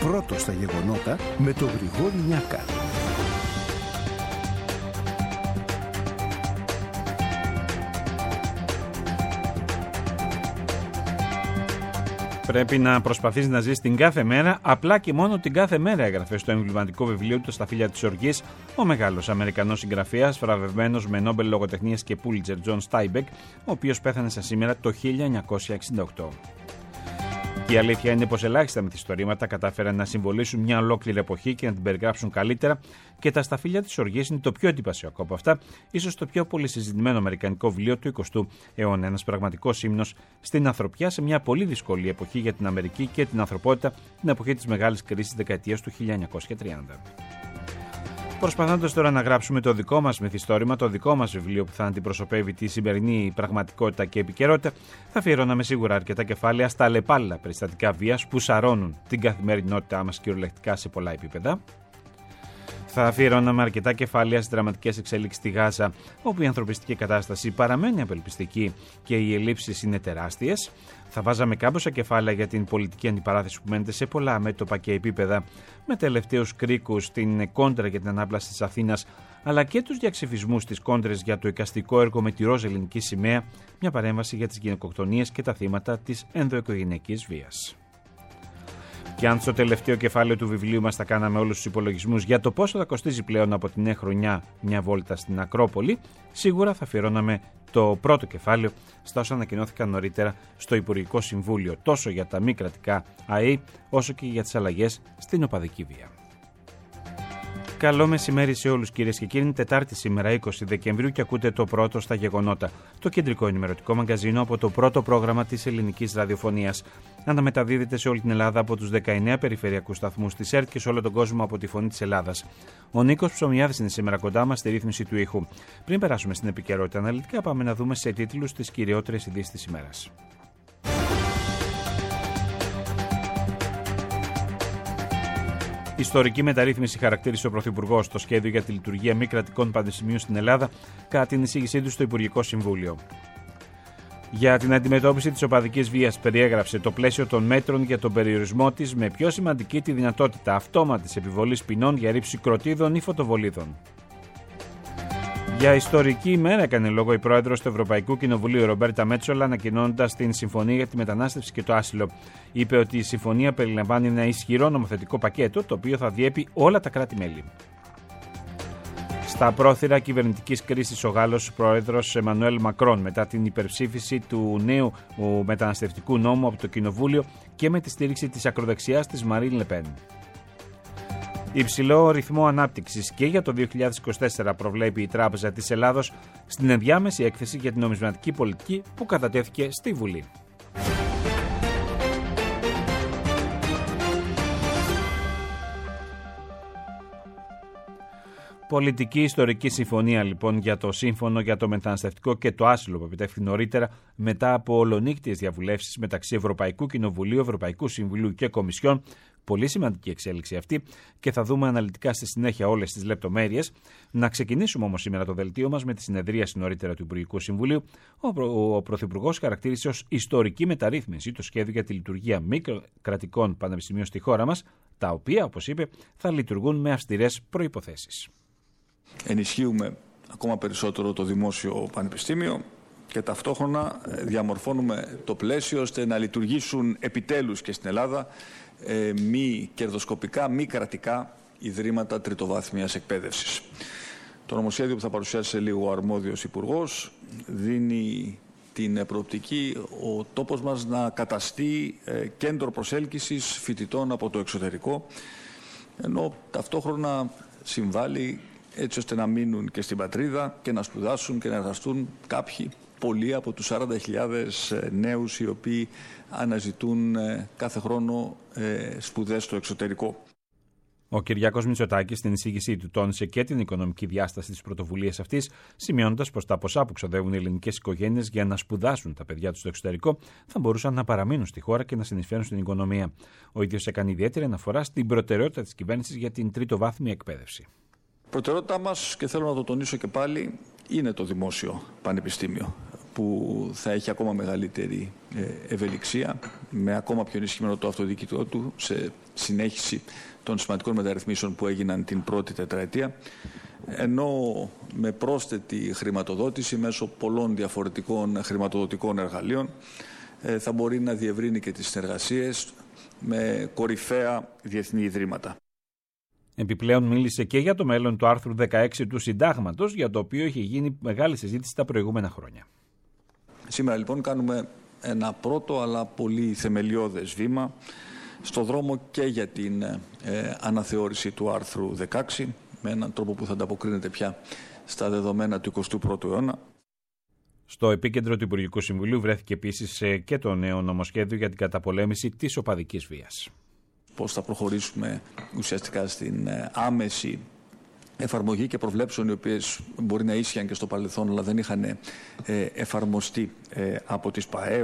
πρώτο στα γεγονότα με τον Γρηγόρη Νιάκα. Πρέπει να προσπαθείς να ζεις την κάθε μέρα, απλά και μόνο την κάθε μέρα, έγραφε στο εμβληματικό βιβλίο του «Στα φύλλα της οργής» ο μεγάλος Αμερικανός συγγραφέας, βραβευμένος με Νόμπελ λογοτεχνίας και Πούλιτζερ Τζον Στάιμπεκ, ο οποίος πέθανε σαν σήμερα το 1968. Και η αλήθεια είναι πως ελάχιστα μυθιστορήματα κατάφεραν να συμβολήσουν μια ολόκληρη εποχή και να την περιγράψουν καλύτερα, και τα «Στα φύλλα της οργής» είναι το πιο εντυπωσιακό από αυτά, ίσως το πιο πολύ συζητημένο αμερικανικό βιβλίο του 20ου αιώνα. Ένας πραγματικός ύμνος στην ανθρωπιά σε μια πολύ δύσκολη εποχή για την Αμερική και την ανθρωπότητα, την εποχή της μεγάλης κρίσης της δεκαετίας του 1930. Προσπαθώντας τώρα να γράψουμε το δικό μας μυθιστόρημα, το δικό μας βιβλίο που θα αντιπροσωπεύει τη σημερινή πραγματικότητα και επικαιρότητα, θα αφιερώναμε σίγουρα αρκετά κεφάλαια στα αλλεπάλληλα περιστατικά βίας που σαρώνουν την καθημερινότητά μας κυριολεκτικά σε πολλά επίπεδα. Θα αφιερώναμε αρκετά κεφάλαια στις δραματικές εξέλιξεις στη Γάζα, όπου η ανθρωπιστική κατάσταση παραμένει απελπιστική και οι ελλείψεις είναι τεράστιες. Θα βάζαμε κάμποσα κεφάλαια για την πολιτική αντιπαράθεση που μένεται σε πολλά μέτωπα και επίπεδα, με τελευταίους κρίκους στην κόντρα για την ανάπλαση της Αθήνας, αλλά και τους διαξυφισμούς της κόντρες για το εικαστικό έργο με τη ροζ ελληνική σημαία, μια παρέμβαση για τις γυναικοκτονίες και τα θύματα της ενδοοικογενειακής βίας. Και αν στο τελευταίο κεφάλαιο του βιβλίου μας θα κάναμε όλους τους υπολογισμούς για το πόσο θα κοστίζει πλέον από τη νέα χρονιά μια βόλτα στην Ακρόπολη, σίγουρα θα αφιερώναμε το πρώτο κεφάλαιο στα όσα ανακοινώθηκαν νωρίτερα στο Υπουργικό Συμβούλιο, τόσο για τα μη κρατικά ΑΕΗ, όσο και για τις αλλαγές στην οπαδική βία. Καλό μεσημέρι σε όλους, κυρίες και κύριοι. Είναι Τετάρτη σήμερα, 20 Δεκεμβρίου, και ακούτε το πρώτο στα γεγονότα, το κεντρικό ενημερωτικό μαγκαζίνο από το πρώτο πρόγραμμα της ελληνικής ραδιοφωνίας. Αναμεταδίδεται σε όλη την Ελλάδα από τους 19 περιφερειακούς σταθμούς της ΕΡΤ και σε όλο τον κόσμο από τη Φωνή της Ελλάδας. Ο Νίκος Ψωμιάδης είναι σήμερα κοντά μας στη ρύθμιση του ήχου. Πριν περάσουμε στην επικαιρότητα αναλυτικά, πάμε να δούμε σε τίτλους τις κυριότερες ειδήσεις της ημέρας. Ιστορική μεταρρύθμιση χαρακτήρισε ο Πρωθυπουργός το σχέδιο για τη λειτουργία μη κρατικών πανεπιστημίων στην Ελλάδα κατά την εισήγησή του στο Υπουργικό Συμβούλιο. Για την αντιμετώπιση της οπαδικής βίας περιέγραψε το πλαίσιο των μέτρων για τον περιορισμό της, με πιο σημαντική τη δυνατότητα αυτόματης επιβολής ποινών για ρήψη κροτίδων ή φωτοβολίδων. Για ιστορική ημέρα έκανε λόγο η πρόεδρος του Ευρωπαϊκού Κοινοβουλίου, Ρομπέρτα Μέτσολα, ανακοινώνοντας την Συμφωνία για τη Μετανάστευση και το Άσυλο. Είπε ότι η συμφωνία περιλαμβάνει ένα ισχυρό νομοθετικό πακέτο, το οποίο θα διέπει όλα τα κράτη-μέλη. Στα πρόθυρα κυβερνητικής κρίσης, ο Γάλλος πρόεδρος Εμμανουέλ Μακρόν, μετά την υπερψήφιση του νέου μεταναστευτικού νόμου από το Κοινοβούλιο και με τη στήριξη της ακροδεξιάς της Μαρίν Λεπέν. Υψηλό ρυθμό ανάπτυξης και για το 2024 προβλέπει η Τράπεζα της Ελλάδος στην ενδιάμεση έκθεση για την νομισματική πολιτική που κατατέθηκε στη Βουλή. Πολιτική ιστορική συμφωνία λοιπόν για το σύμφωνο για το μεταναστευτικό και το άσυλο που επιτεύχθη νωρίτερα μετά από ολονύκτιες διαβουλεύσεις μεταξύ Ευρωπαϊκού Κοινοβουλίου, Ευρωπαϊκού Συμβουλίου και Κομισιόν. Πολύ σημαντική εξέλιξη αυτή και θα δούμε αναλυτικά στη συνέχεια όλες τις λεπτομέρειες. Να ξεκινήσουμε όμως σήμερα το δελτίο μας με τη συνεδρίαση νωρίτερα του Υπουργικού Συμβουλίου. Ο Πρωθυπουργός χαρακτήρισε ως ιστορική μεταρρύθμιση το σχέδιο για τη λειτουργία μη κρατικών πανεπιστημίων στη χώρα μας, τα οποία, όπως είπε, θα λειτουργούν με αυστηρές προϋποθέσεις. Ενισχύουμε ακόμα περισσότερο το δημόσιο πανεπιστήμιο και ταυτόχρονα διαμορφώνουμε το πλαίσιο ώστε να λειτουργήσουν επιτέλους και στην Ελλάδα μη κερδοσκοπικά, μη κρατικά ιδρύματα τριτοβάθμιας εκπαίδευσης. Το νομοσχέδιο που θα παρουσιάσει σε λίγο ο αρμόδιος υπουργός δίνει την προοπτική ο τόπος μας να καταστεί κέντρο προσέλκυσης φοιτητών από το εξωτερικό, ενώ ταυτόχρονα συμβάλλει έτσι ώστε να μείνουν και στην πατρίδα και να σπουδάσουν και να εργαστούν πολλοί από τους 40.000 νέους οι οποίοι αναζητούν κάθε χρόνο σπουδές στο εξωτερικό. Ο Κυριάκος Μητσοτάκης στην εισήγησή του τόνισε και την οικονομική διάσταση της πρωτοβουλίας αυτής, σημειώνοντας πως τα ποσά που ξοδεύουν οι ελληνικές οικογένειες για να σπουδάσουν τα παιδιά τους στο εξωτερικό θα μπορούσαν να παραμείνουν στη χώρα και να συνεισφέρουν στην οικονομία. Ο ίδιος έκανε ιδιαίτερη αναφορά στην προτεραιότητα της κυβέρνησης για την τριτοβάθμια εκπαίδευση. Προτεραιότητά μας, και θέλω να το τονίσω και πάλι, είναι το δημόσιο πανεπιστήμιο. που θα έχει ακόμα μεγαλύτερη ευελιξία, με ακόμα πιο ενισχυμένο το αυτοδιοικητό του, σε συνέχιση των σημαντικών μεταρρυθμίσεων που έγιναν την πρώτη τετραετία, ενώ με πρόσθετη χρηματοδότηση μέσω πολλών διαφορετικών χρηματοδοτικών εργαλείων θα μπορεί να διευρύνει και τις συνεργασίες με κορυφαία διεθνή ιδρύματα. Επιπλέον μίλησε και για το μέλλον του άρθρου 16 του Συντάγματος, για το οποίο έχει γίνει μεγάλη συζήτηση τα προηγούμενα χρόνια. Σήμερα λοιπόν κάνουμε ένα πρώτο αλλά πολύ θεμελιώδες βήμα στο δρόμο και για την αναθεώρηση του άρθρου 16 με έναν τρόπο που θα ανταποκρίνεται πια στα δεδομένα του 21ου αιώνα. Στο επίκεντρο του Υπουργικού Συμβουλίου βρέθηκε επίσης και το νέο νομοσχέδιο για την καταπολέμηση της οπαδικής βίας. Πώς θα προχωρήσουμε ουσιαστικά στην άμεση εφαρμογή και προβλέψεων οι οποίες μπορεί να ίσχυαν και στο παρελθόν αλλά δεν είχαν εφαρμοστεί από τις ΠΑΕ.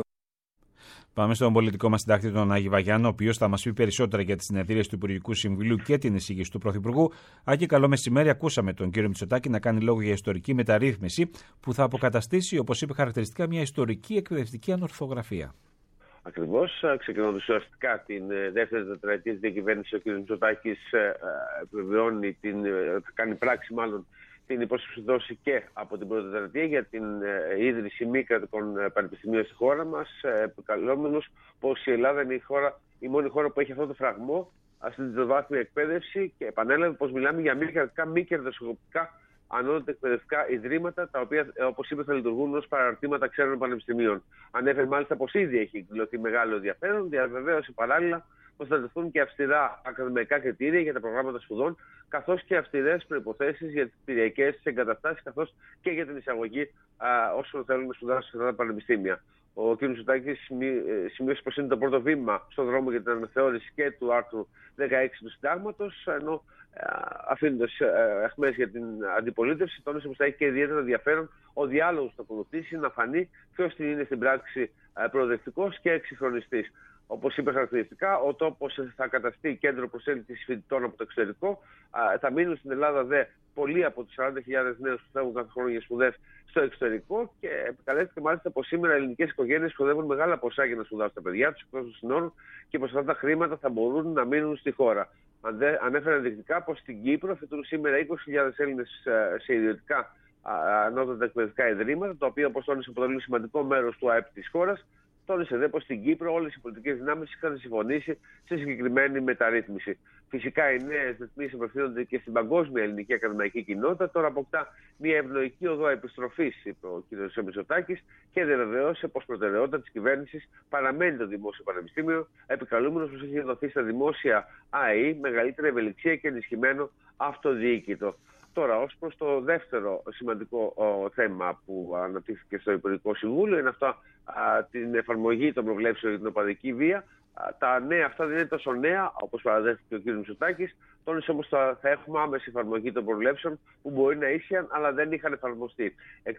Πάμε στον πολιτικό μας συντάκτη, τον Άκη Βαγιάννο, ο οποίος θα μας πει περισσότερα για τις συνεδρίες του Υπουργικού Συμβουλίου και την εισήγηση του Πρωθυπουργού. Άκη, καλό μεσημέρι. Ακούσαμε τον κύριο Μητσοτάκη να κάνει λόγο για ιστορική μεταρρύθμιση που θα αποκαταστήσει, όπως είπε χαρακτηριστικά, μια ιστορική εκπαιδευτική ανορθογραφία. Ακριβώς, ξεκινώντας ουσιαστικά την δεύτερη τετραετία της διακυβέρνησης, ο κ. Μητσοτάκης επιβεβαιώνει, κάνει πράξη μάλλον, την υπόσχεση που δώσει και από την πρώτη τετραετία για την ίδρυση μη κρατικών πανεπιστημίων στη χώρα μας, επικαλούμενος πως η Ελλάδα είναι η μόνη χώρα που έχει αυτό το φραγμό στην τριτοβάθμια εκπαίδευση, και επανέλαβε πως μιλάμε για μη κρατικά, μη κερδοσκοπικά ανώτατα εκπαιδευτικά ιδρύματα, τα οποία, όπως είπε, θα λειτουργούν ως παραρτήματα ξένων πανεπιστημίων. Ανέφερε μάλιστα πως ήδη έχει εκδηλωθεί μεγάλο ενδιαφέρον, διαβεβαίωσε παράλληλα πως θα τεθούν και αυστηρά ακαδημαϊκά κριτήρια για τα προγράμματα σπουδών, καθώς και αυστηρές προϋποθέσεις για τις κτηριακές εγκαταστάσεις, καθώς και για την εισαγωγή όσων θέλουν να σπουδάσουν σε αυτά τα πανεπιστήμια. Ο κ. Μητσοτάκης σημείωσε πως είναι το πρώτο βήμα στον δρόμο για την αναθεώρηση και του άρθρου 16 του Συντάγματος, ενώ αφήνοντας αιχμές για την αντιπολίτευση, τόνισε πως θα έχει και ιδιαίτερα ενδιαφέρον ο διάλογος που θα ακολουθήσει να φανεί ποιος είναι στην πράξη προοδευτικός και εξυγχρονιστής. Όπως είπε χαρακτηριστικά, ο τόπος θα καταστεί κέντρο προσέλκυσης φοιτητών από το εξωτερικό. Θα μείνουν στην Ελλάδα πολλοί από τους 40.000 νέους που φεύγουν κάθε χρόνο για σπουδές στο εξωτερικό, και επικαλέστηκε μάλιστα πως σήμερα ελληνικές οικογένειες ξοδεύουν μεγάλα ποσά για να σπουδάσουν τα παιδιά τους εκτός των συνόρων και πως αυτά τα χρήματα θα μπορούν να μείνουν στη χώρα. Ανέφερε ενδεικτικά πως στην Κύπρο φοιτούν σήμερα 20.000 Έλληνες σε ιδιωτικά ανώτατα εκπαιδευτικά ιδρύματα, τα οποία, όπως τόνισε, αποτελούν σημαντικό μέρος του ΑΕΠ της χώρας. Τόνισε δε πως στην Κύπρο όλες οι πολιτικές δυνάμεις είχαν συμφωνήσει σε συγκεκριμένη μεταρρύθμιση. Φυσικά οι νέες ρυθμίσεις απευθύνονται και στην παγκόσμια ελληνική ακαδημαϊκή κοινότητα. Τώρα αποκτά μια ευνοϊκή οδό επιστροφής, είπε ο κ. Μητσοτάκης, και διαβεβαίωσε πως προτεραιότητα της κυβέρνησης παραμένει το δημόσιο πανεπιστήμιο, επικαλούμενος πως έχει δοθεί στα δημόσια ΑΕΗ μεγαλύτερη ευελιξία και ενισχυμένο αυτοδιοίκητο. Τώρα, ως προς το δεύτερο σημαντικό θέμα που αναπτύχθηκε στο Υπουργικό Συμβούλιο, είναι αυτό, την εφαρμογή των προβλέψεων για την οπαδική βία. Τα νέα αυτά δεν είναι τόσο νέα, όπως παραδέχθηκε ο κ. Μητσοτάκης. Τόνισε όμως θα έχουμε άμεση εφαρμογή των προβλέψεων που μπορεί να ίσχυαν, αλλά δεν είχαν εφαρμοστεί.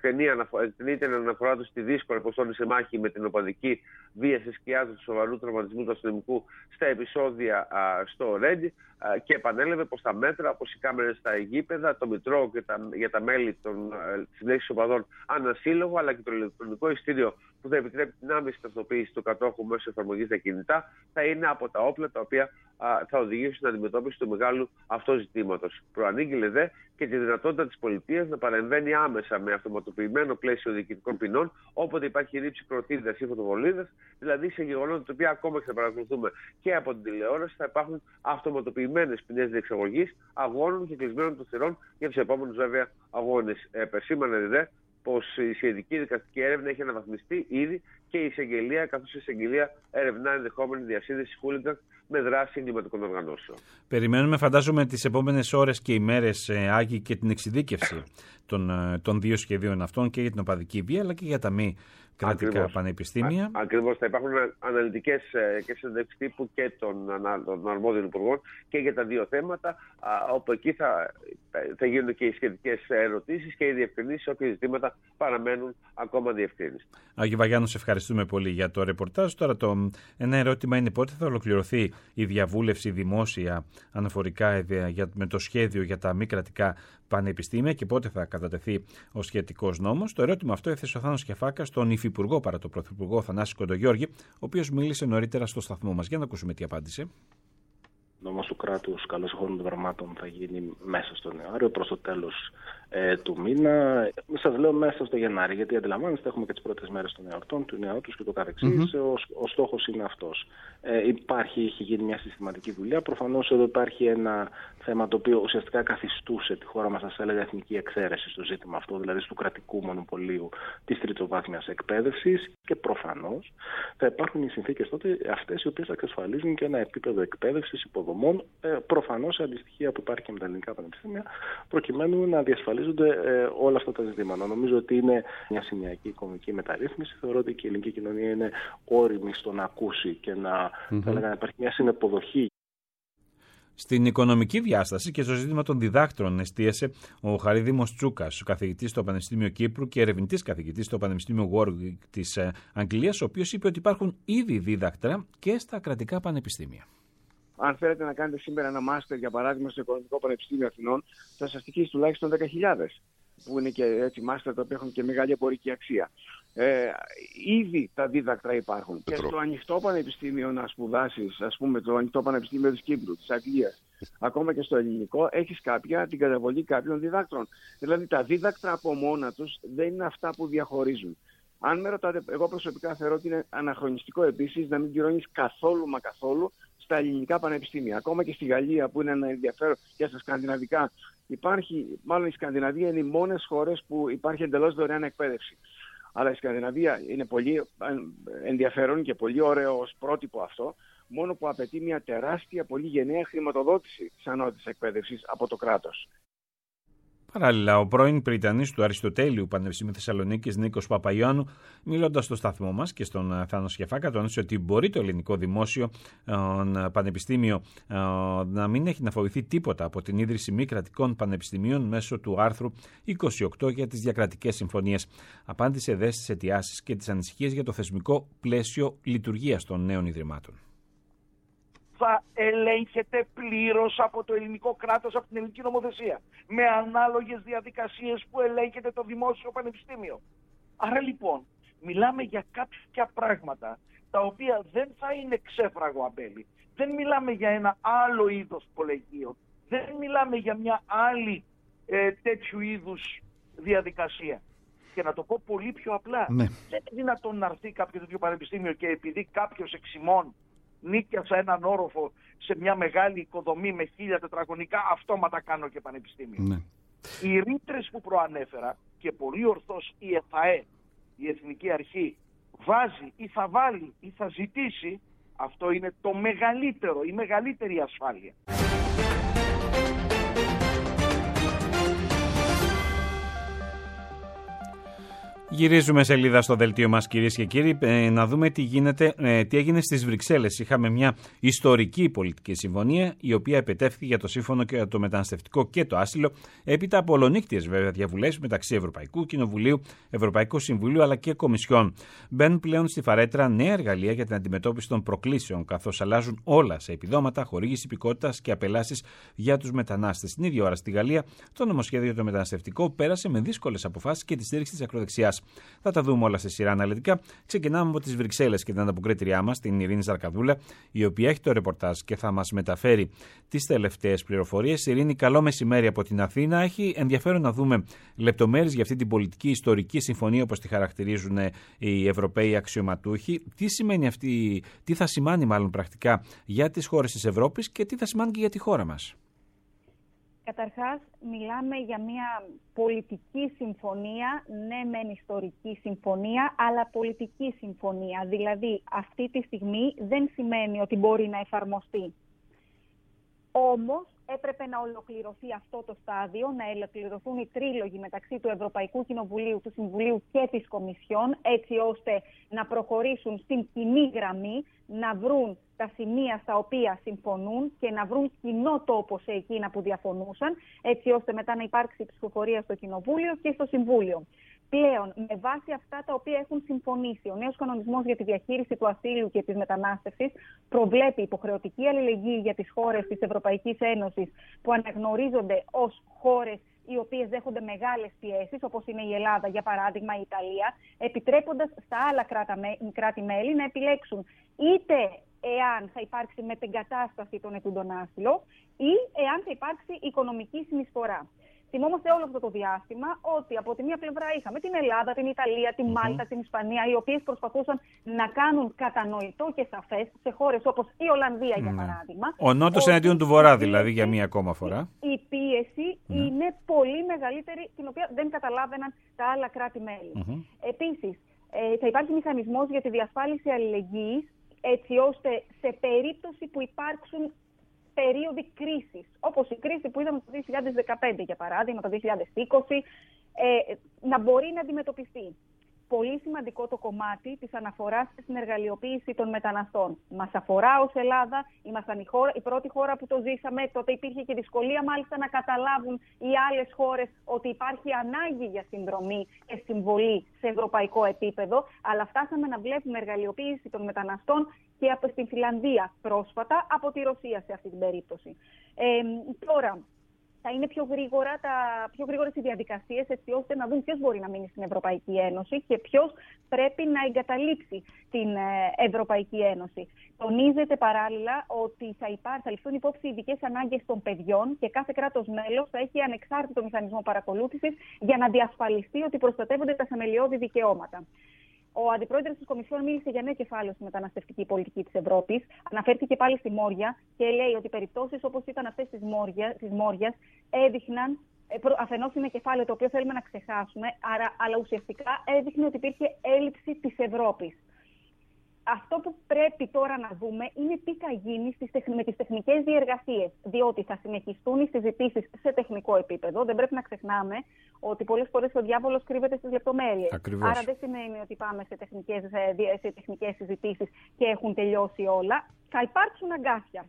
Εκτενεί την αναφορά του στη δύσκολη, όπως τόνισε, μάχη με την οπαδική βία σε σκιά του σοβαρού τραυματισμού του αστυνομικού στα επεισόδια στο Ρέντι, και επανέλαβε πως τα μέτρα, όπως οι κάμερες στα γήπεδα, το μητρό για τα μέλη των συνέχισης οπαδών ανασύλλογο, αλλά και το ηλεκτρονικό ειστήριο που θα επιτρέπει την άμεση ταυτοποίηση του κατόχου μέσω εφαρμογής στα κινητά, θα είναι από τα όπλα τα οποία θα οδηγήσουν στην αντιμετώπιση του μεγάλου αυτό ζητήματος. Προανήγγειλε δε και τη δυνατότητα της πολιτείας να παρεμβαίνει άμεσα με αυτοματοποιημένο πλαίσιο διοικητικών ποινών, όποτε υπάρχει ρήψη πρωτίδας ή φωτοβολίδας, δηλαδή σε γεγονότα τα οποία ακόμα και θα παρακολουθούμε και από την τηλεόραση, θα υπάρχουν αυτοματοποιημένες ποινές διεξαγωγής αγώνων και κλεισμένων των θυρών για τους επόμενους βέβαια αγώνες. Περσήμανε δε πως η σχετική δικαστική έρευνα έχει αναβαθμιστεί ήδη και η εισαγγελία, καθώς η εισαγγελία ερευνά ενδεχόμενη διασύνδεση χούλιγκαν με δράση εγκληματικών οργανώσεων. Περιμένουμε, φαντάζομαι, τις επόμενες ώρες και ημέρες, Άκη, και την εξειδίκευση των δύο σχεδίων αυτών, και για την οπαδική βία αλλά και για τα μη κρατικά πανεπιστήμια. Ακριβώς. Θα υπάρχουν αναλυτικές και συνέντευξεις τύπου και των αρμόδιων υπουργών και για τα δύο θέματα, όπου εκεί θα γίνουν και οι σχετικές ερωτήσεις και οι διευκρινήσεις, όποια ζητήματα παραμένουν ακόμα διευκρίνηστα. Άκη Βαγιάννου, σε ευχαριστώ. ευχαριστούμε πολύ για το ρεπορτάζ. Τώρα ένα ερώτημα είναι πότε θα ολοκληρωθεί η διαβούλευση δημόσια αναφορικά με το σχέδιο για τα μη κρατικά πανεπιστήμια και πότε θα κατατεθεί ο σχετικός νόμος. Το ερώτημα αυτό έθεσε ο Θάνος Κεφάκας στον υφυπουργό παρά τον πρωθυπουργό Θανάση Κοντογιώργη, ο οποίος μίλησε νωρίτερα στο σταθμό μας. Για να ακούσουμε τι απάντησε. Ο νόμος του κράτους καλώς εχόντων δρομάτων θα γίνει μέσα στον Ιανουάριο, προς το τέλος του μήνα. Σας λέω μέσα στο Γενάρη, γιατί αντιλαμβάνεστε, έχουμε και τις πρώτες μέρες των εορτών, του νέου τους και το καθεξής. Ο στόχος είναι αυτός. Έχει γίνει μια συστηματική δουλειά. Προφανώς εδώ υπάρχει ένα θέμα το οποίο ουσιαστικά καθιστούσε τη χώρα μας, σας έλεγα, εθνική εξαίρεση στο ζήτημα αυτό, δηλαδή του κρατικού μονοπωλίου της τριτοβάθμιας εκπαίδευσης, και προφανώς θα υπάρχουν οι συνθήκες τότε αυτές οι οποίες θα εξασφαλίζουν και ένα επίπεδο εκπαίδευσης υποδομών, προφανώς σε αντιστοιχεία που υπάρχει και με τα ελληνικά πανεπιστήμια, προκειμένου να διασφαλίζονται όλα αυτά τα ζητήματα. Νομίζω ότι είναι μια σημειακή οικονομική μεταρρύθμιση. Θεωρώ ότι και η ελληνική κοινωνία είναι όριμη στο να ακούσει και να υπάρχει μια συνεποδοχή. Στην οικονομική διάσταση και στο ζήτημα των διδάκτρων εστίασε ο Χαρίδημος Τσούκας, καθηγητής στο Πανεπιστήμιο Κύπρου και ερευνητής καθηγητής στο Πανεπιστήμιο Warwick της Αγγλίας, ο οποίος είπε ότι υπάρχουν ήδη δίδακτρα και στα κρατικά πανεπιστήμια. Αν θέλετε να κάνετε σήμερα ένα μάστερ, για παράδειγμα, στο Οικονομικό Πανεπιστήμιο Αθηνών, θα σας στοιχήσει τουλάχιστον 10.000, που είναι και έτσι μάστερ τα οποία έχουν και μεγάλη εμπορική αξία. Ήδη τα δίδακτρα υπάρχουν. Και στο ανοιχτό πανεπιστήμιο να σπουδάσεις, ας πούμε, το ανοιχτό πανεπιστήμιο της Κύπρου, της Αγγλίας, ακόμα και στο ελληνικό, έχεις την καταβολή κάποιων διδάκτρων. Δηλαδή τα δίδακτρα από μόνα τους δεν είναι αυτά που διαχωρίζουν. Αν με ρωτάτε, εγώ προσωπικά θεωρώ ότι είναι αναχρονιστικό επίσης να μην πληρώνεις καθόλου στα ελληνικά πανεπιστήμια. Ακόμα και στη Γαλλία, που είναι ένα ενδιαφέρον, και στα σκανδιναβικά, μάλλον η Σκανδιναβία είναι οι μόνες χώρες που υπάρχει εντελώς δωρεάν εκπαίδευση. Αλλά η Σκανδιναβία είναι πολύ ενδιαφέρον και πολύ ωραίο ως πρότυπο αυτό, μόνο που απαιτεί μια τεράστια, πολύ γενναία χρηματοδότηση της ανώτατης εκπαίδευσης από το κράτος. Παράλληλα, ο πρώην πριτανής του Αριστοτέλειου Πανεπιστημίου Θεσσαλονίκης, Νίκος Παπαϊωάννου, μιλώντας στο σταθμό μας και στον Θάνο Σκεφάκα, τόνισε ότι μπορεί το ελληνικό δημόσιο πανεπιστήμιο να μην έχει να φοβηθεί τίποτα από την ίδρυση μη κρατικών πανεπιστημίων μέσω του άρθρου 28 για τις διακρατικές συμφωνίες. Απάντησε δε στις αιτιάσεις και τις ανησυχίες για το θεσμικό πλαίσιο λειτουργίας των νέων ιδρυμάτων. Θα ελέγχεται πλήρως από το ελληνικό κράτος, από την ελληνική νομοθεσία, με ανάλογες διαδικασίες που ελέγχεται το δημόσιο πανεπιστήμιο. Άρα λοιπόν, μιλάμε για κάποια πράγματα τα οποία δεν θα είναι ξέφραγο αμπέλι. Δεν μιλάμε για ένα άλλο είδος κολεγίων. Δεν μιλάμε για μια άλλη τέτοιου είδους διαδικασία. Και να το πω πολύ πιο απλά, δεν είναι δυνατόν να έρθει κάποιο τέτοιο πανεπιστήμιο και επειδή κάποιος εξημών νίκιασα έναν όροφο σε μια μεγάλη οικοδομή με 1000 τετραγωνικά, αυτόματα κάνω και πανεπιστήμιο. Ναι. Οι ρήτρες που προανέφερα, και πολύ ορθώς η ΕΦΑΕ, η Εθνική Αρχή, βάζει ή θα βάλει ή θα ζητήσει, αυτό είναι η μεγαλύτερη ασφάλεια. Γυρίζουμε σελίδα στο δελτίο μας, κυρίες και κύριοι, να δούμε τι έγινε στις Βρυξέλλες. Είχαμε μια ιστορική πολιτική συμφωνία, η οποία επετεύχθη για το σύμφωνο και το μεταναστευτικό και το άσυλο, έπειτα από ολονύκτιες βέβαια διαβουλεύσεις μεταξύ Ευρωπαϊκού Κοινοβουλίου, Ευρωπαϊκού Συμβουλίου αλλά και Κομισιόν. Μπαίνουν πλέον στη φαρέτρα νέα εργαλεία για την αντιμετώπιση των προκλήσεων, καθώς αλλάζουν όλα σε επιδόματα, χορήγηση υπηκότητας και απελάσεις για τους μετανάστες. Την ίδια ώρα στη Γαλλία, το νομοσχέδιο για το μεταναστευτικό πέρασε με δύσκολες αποφάσεις και τη στήριξη της ακροδεξιάς. Θα τα δούμε όλα σε σειρά αναλυτικά. Ξεκινάμε από τις Βρυξέλλες και την ανταποκρίτριά μας, την Ειρήνη Ζαρκαδούλα, η οποία έχει το ρεπορτάζ και θα μας μεταφέρει τις τελευταίες πληροφορίες. Ειρήνη, καλό μεσημέρι από την Αθήνα. Έχει ενδιαφέρον να δούμε λεπτομέρειες για αυτή την πολιτική ιστορική συμφωνία, όπως τη χαρακτηρίζουν οι Ευρωπαίοι αξιωματούχοι. Τι σημαίνει αυτή, τι θα σημάνει μάλλον πρακτικά για τις χώρες της Ευρώπης και τι θα σημάνει και για τη χώρα μας. Καταρχάς, μιλάμε για μια πολιτική συμφωνία, ναι μεν ιστορική συμφωνία, αλλά πολιτική συμφωνία. Δηλαδή, αυτή τη στιγμή δεν σημαίνει ότι μπορεί να εφαρμοστεί. Όμως, έπρεπε να ολοκληρωθεί αυτό το στάδιο, να ολοκληρωθούν οι τρίλογοι μεταξύ του Ευρωπαϊκού Κοινοβουλίου, του Συμβουλίου και της Κομισιόν, έτσι ώστε να προχωρήσουν στην κοινή γραμμή, να βρουν τα σημεία στα οποία συμφωνούν και να βρουν κοινό τόπο σε εκείνα που διαφωνούσαν, έτσι ώστε μετά να υπάρξει ψηφοφορία στο Κοινοβούλιο και στο Συμβούλιο. Πλέον, με βάση αυτά τα οποία έχουν συμφωνήσει, ο νέος κανονισμός για τη διαχείριση του ασύλου και της μετανάστευσης προβλέπει υποχρεωτική αλληλεγγύη για τις χώρες της Ευρωπαϊκής Ένωσης που αναγνωρίζονται ως χώρες οι οποίες δέχονται μεγάλες πιέσεις, όπως είναι η Ελλάδα, για παράδειγμα η Ιταλία, επιτρέποντας στα άλλα κράτη-μέλη να επιλέξουν είτε εάν θα υπάρξει μετεγκατάσταση των ετούντων άσυλο ή εάν θα υπάρξει οικονομική συνεισφορά. Θυμόμαστε όλο αυτό το διάστημα ότι από τη μία πλευρά είχαμε την Ελλάδα, την Ιταλία, τη Μάλτα, την Ισπανία, οι οποίες προσπαθούσαν να κάνουν κατανοητό και σαφές σε χώρες όπως η Ολλανδία, για παράδειγμα. Ο Νότος εναντίον του Βορρά, δηλαδή, για μία ακόμα φορά. Η πίεση είναι πολύ μεγαλύτερη, την οποία δεν καταλάβαιναν τα άλλα κράτη-μέλη. Επίσης, θα υπάρχει μηχανισμός για τη διασφάλιση αλληλεγγύης, έτσι ώστε σε περίπτωση που υπάρξουν περίοδοι κρίσης, όπως η κρίση που είδαμε το 2015, για παράδειγμα, το 2020, να μπορεί να αντιμετωπιστεί. Πολύ σημαντικό το κομμάτι της αναφοράς στην εργαλειοποίηση των μεταναστών. Μας αφορά ως Ελλάδα, ήμασταν η πρώτη χώρα που το ζήσαμε, τότε υπήρχε και δυσκολία μάλιστα να καταλάβουν οι άλλες χώρες ότι υπάρχει ανάγκη για συνδρομή και συμβολή σε ευρωπαϊκό επίπεδο, αλλά φτάσαμε να βλέπουμε εργαλειοποίηση των μεταναστών και από την Φιλανδία πρόσφατα, από τη Ρωσία σε αυτή την περίπτωση. Τώρα, θα είναι πιο γρήγορες οι διαδικασίες, έτσι ώστε να δουν ποιος μπορεί να μείνει στην Ευρωπαϊκή Ένωση και ποιος πρέπει να εγκαταλείψει την Ευρωπαϊκή Ένωση. Τονίζεται παράλληλα ότι θα ληφθούν υπόψη ειδικές ανάγκες των παιδιών και κάθε κράτος μέλος θα έχει ανεξάρτητο μηχανισμό παρακολούθησης για να διασφαλιστεί ότι προστατεύονται τα θεμελιώδη δικαιώματα. Ο αντιπρόεδρος της Κομισιόν μίλησε για νέο κεφάλαιο στη μεταναστευτική πολιτική της Ευρώπης. Αναφέρθηκε πάλι στη Μόρια και λέει ότι περιπτώσεις όπως ήταν αυτές της Μόριας έδειχναν, αφενός είναι κεφάλαιο το οποίο θέλουμε να ξεχάσουμε, αλλά ουσιαστικά έδειχνε ότι υπήρχε έλλειψη της Ευρώπης. Αυτό που πρέπει τώρα να δούμε είναι τι θα γίνει με τις τεχνικές διεργασίες, διότι θα συνεχιστούν οι συζητήσεις σε τεχνικό επίπεδο. Δεν πρέπει να ξεχνάμε ότι πολλές φορές ο διάβολος κρύβεται στις λεπτομέρειες. Ακριβώς. Άρα δεν σημαίνει ότι πάμε σε τεχνικές συζητήσεις και έχουν τελειώσει όλα. Θα υπάρξουν αγκάθια,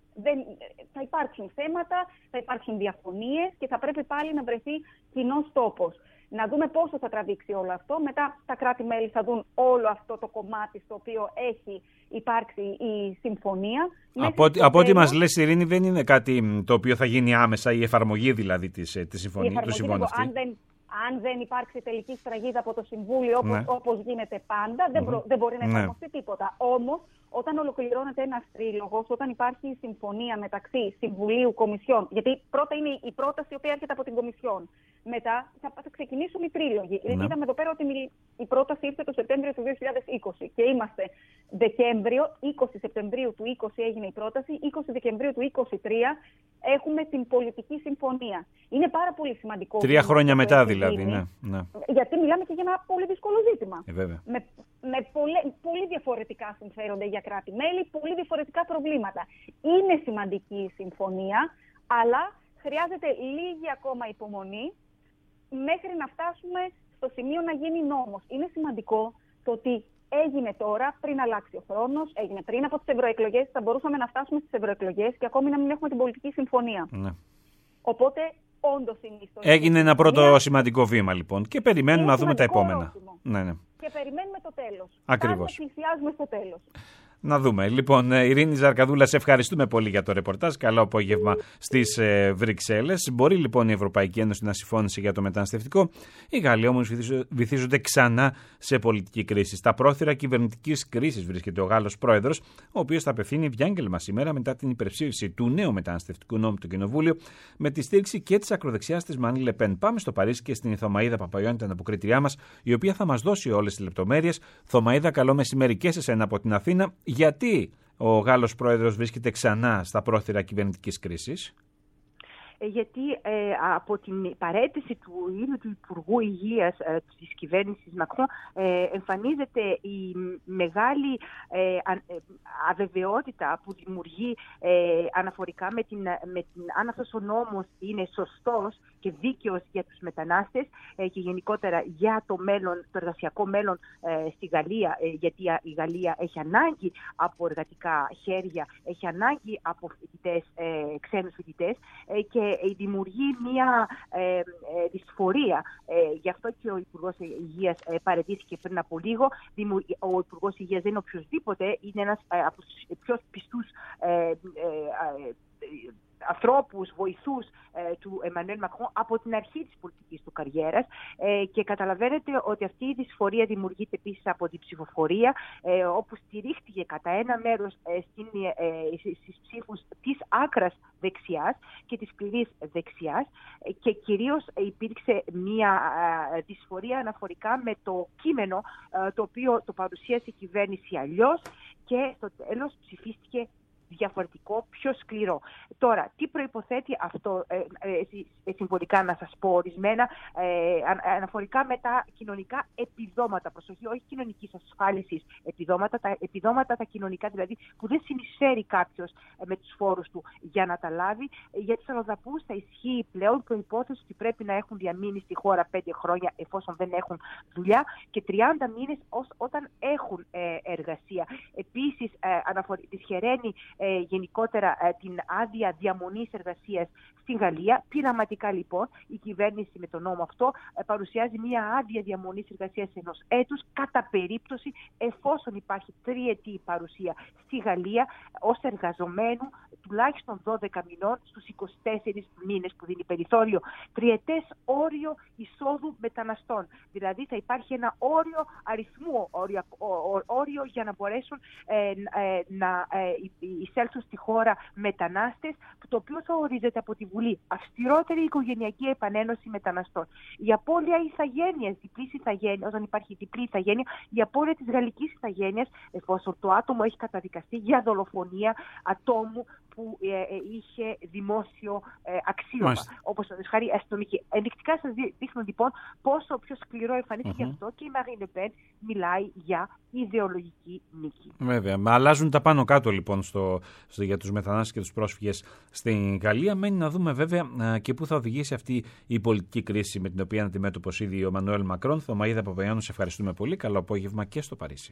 θα υπάρξουν θέματα, θα υπάρξουν διαφωνίες και θα πρέπει πάλι να βρεθεί κοινός τόπος. Να δούμε πόσο θα τραβήξει όλο αυτό. Μετά τα κράτη-μέλη θα δουν όλο αυτό το κομμάτι στο οποίο έχει υπάρξει η συμφωνία. Από ό,τι μας λες, Ειρήνη, δεν είναι κάτι το οποίο θα γίνει άμεσα, η εφαρμογή δηλαδή του συμφώνου αυτή. Αν δεν υπάρξει τελική σφραγίδα από το Συμβούλιο, όπως γίνεται πάντα, δεν μπορεί να εφαρμοστεί τίποτα. Όμως, όταν ολοκληρώνεται ένας τρίλογος, όταν υπάρχει συμφωνία μεταξύ Συμβουλίου, Κομισιόν, γιατί πρώτα είναι η πρόταση η οποία έρχεται από την Κομισιόν, μετά θα ξεκινήσουν οι τρίλογοι. Είδαμε εδώ πέρα ότι η πρόταση ήρθε το Σεπτέμβριο του 2020 και είμαστε Δεκέμβριο, 20 Σεπτεμβρίου του 20 έγινε η πρόταση, 20 Δεκεμβρίου του 2023 έχουμε την πολιτική συμφωνία. Είναι πάρα πολύ σημαντικό. 3 χρόνια μετά δηλαδή, ναι. Γιατί μιλάμε και για ένα πολύ δύσκολο ζήτημα. Βέβαια. Με πολύ διαφορετικά συμφέροντα για κράτη-μέλη, πολύ διαφορετικά προβλήματα. Είναι σημαντική η συμφωνία, αλλά χρειάζεται λίγη ακόμα υπομονή μέχρι να φτάσουμε στο σημείο να γίνει νόμος. Είναι σημαντικό το ότι έγινε τώρα, πριν αλλάξει ο χρόνος, έγινε πριν από τις ευρωεκλογές, θα μπορούσαμε να φτάσουμε στις ευρωεκλογές και ακόμη να μην έχουμε την πολιτική συμφωνία. Ναι. Οπότε, όντως είναι η ιστορία. Έγινε ένα πρώτο σημαντικό βήμα, λοιπόν, και περιμένουμε να δούμε τα επόμενα. Ναι. Και περιμένουμε το τέλος. Ακριβώς. Πλησιάζουμε στο τέλος. Να δούμε. Λοιπόν, Ειρήνη Ζαρκαδούλα, σε ευχαριστούμε πολύ για το ρεπορτάζ. Καλό απόγευμα στις Βρυξέλλες. Μπορεί λοιπόν η Ευρωπαϊκή Ένωση να συμφώνησε για το μεταναστευτικό. Οι Γάλλοι όμως βυθίζονται ξανά σε πολιτική κρίση. Στα πρόθυρα κυβερνητικής κρίσης βρίσκεται ο Γάλλος πρόεδρος, ο οποίος θα απευθύνει διάγγελμα σήμερα μετά την υπερψήφιση του νέου μεταναστευτικού νόμου του Κοινοβούλιο, με τη στήριξη και της ακροδεξιάς της Μαρίν Λε Πεν. Πάμε στο Παρίσι και στην Θωμαΐδα Παπαϊωάννη, την αποκρίτριά μας, η οποία θα μας δώσει όλες τις λεπτομέρειες. Θωμαΐδα, καλό μεσημέρι και σε εσένα από την Αθήνα. Γιατί ο Γάλλος πρόεδρος βρίσκεται ξανά στα πρόθυρα κυβερνητικής κρίσης? Γιατί από την παραίτηση του ίδιου του Υπουργού Υγείας της κυβέρνησης Μακρόν εμφανίζεται η μεγάλη αβεβαιότητα που δημιουργεί αναφορικά με την αν αυτός ο νόμος είναι σωστός και δίκαιος για τους μετανάστες και γενικότερα για το μέλλον, το εργασιακό μέλλον στη Γαλλία, γιατί η Γαλλία έχει ανάγκη από εργατικά χέρια, έχει ανάγκη από φοιτητές, ξένους φοιτητές και και δημιουργεί μια δυσφορία. Γι' αυτό και ο Υπουργός Υγείας παραιτήθηκε πριν από λίγο. Ο Υπουργός Υγείας δεν είναι οποιοσδήποτε, είναι ένας από τους πιο πιστούς ανθρώπους, βοηθούς του Εμμανουέλ Μακρόν από την αρχή της πολιτικής του καριέρας, και καταλαβαίνετε ότι αυτή η δυσφορία δημιουργείται επίσης από την ψηφοφορία, όπου στηρίχτηκε κατά ένα μέρος στις ψήφους της άκρας δεξιάς και της σκληρής δεξιάς, και κυρίως υπήρξε μια δυσφορία αναφορικά με το κείμενο το οποίο το παρουσίασε η κυβέρνηση αλλιώς, και στο τέλος ψηφίστηκε διαφορετικό, πιο σκληρό. Τώρα, τι προϋποθέτει αυτό, συμβολικά να σας πω ορισμένα, αναφορικά με τα κοινωνικά επιδόματα, προσοχή, όχι κοινωνικής ασφάλισης επιδόματα, τα επιδόματα τα κοινωνικά δηλαδή που δεν συνεισφέρει κάποιος με τους φόρους του για να τα λάβει. Για τους αλλοδαπούς θα ισχύει πλέον προϋπόθεση ότι πρέπει να έχουν διαμείνει στη χώρα 5 χρόνια εφόσον δεν έχουν δουλειά, και 30 μήνες όταν έχουν εργασία. Επίσης, δυσχεραίνει γενικότερα την άδεια διαμονής εργασίας στην Γαλλία. Πειραματικά λοιπόν η κυβέρνηση με τον νόμο αυτό παρουσιάζει μια άδεια διαμονής εργασίας ενός έτους κατά περίπτωση εφόσον υπάρχει 3ετή παρουσία στη Γαλλία ως εργαζομένου τουλάχιστον 12 μηνών στους 24 μήνες που δίνει περιθώριο. 3ετές όριο εισόδου μεταναστών. Δηλαδή θα υπάρχει ένα όριο αριθμού, όριο για να μπορέσουν να εισέλθουν στη χώρα μετανάστες, το οποίο θα ορίζεται από τη Βουλή. Αυστηρότερη οικογενειακή επανένωση μεταναστών. Η απώλεια ηθαγένειας, διπλής ηθαγένεια, όταν υπάρχει διπλή ηθαγένεια, η απώλεια της γαλλικής ηθαγένειας, εφόσον το άτομο έχει καταδικαστεί για δολοφονία ατόμου που είχε δημόσιο αξίωμα. Όπως χάρη αστυνομική. Ενδεικτικά σας δείχνω λοιπόν πόσο πιο σκληρό εμφανίστηκε αυτό, και η Μαρίν Λε Πεν μιλάει για ιδεολογική νίκη. Βέβαια. Αλλάζουν τα πάνω κάτω λοιπόν για τους μετανάστες και τους πρόσφυγες στην Γαλλία. Μένει να δούμε βέβαια και πού θα οδηγήσει αυτή η πολιτική κρίση με την οποία είναι αντιμέτωπος ήδη ο Εμμανουέλ Μακρόν. Θωμαΐδα Παπαγιάννου, σε ευχαριστούμε πολύ. Καλό απόγευμα και στο Παρίσι.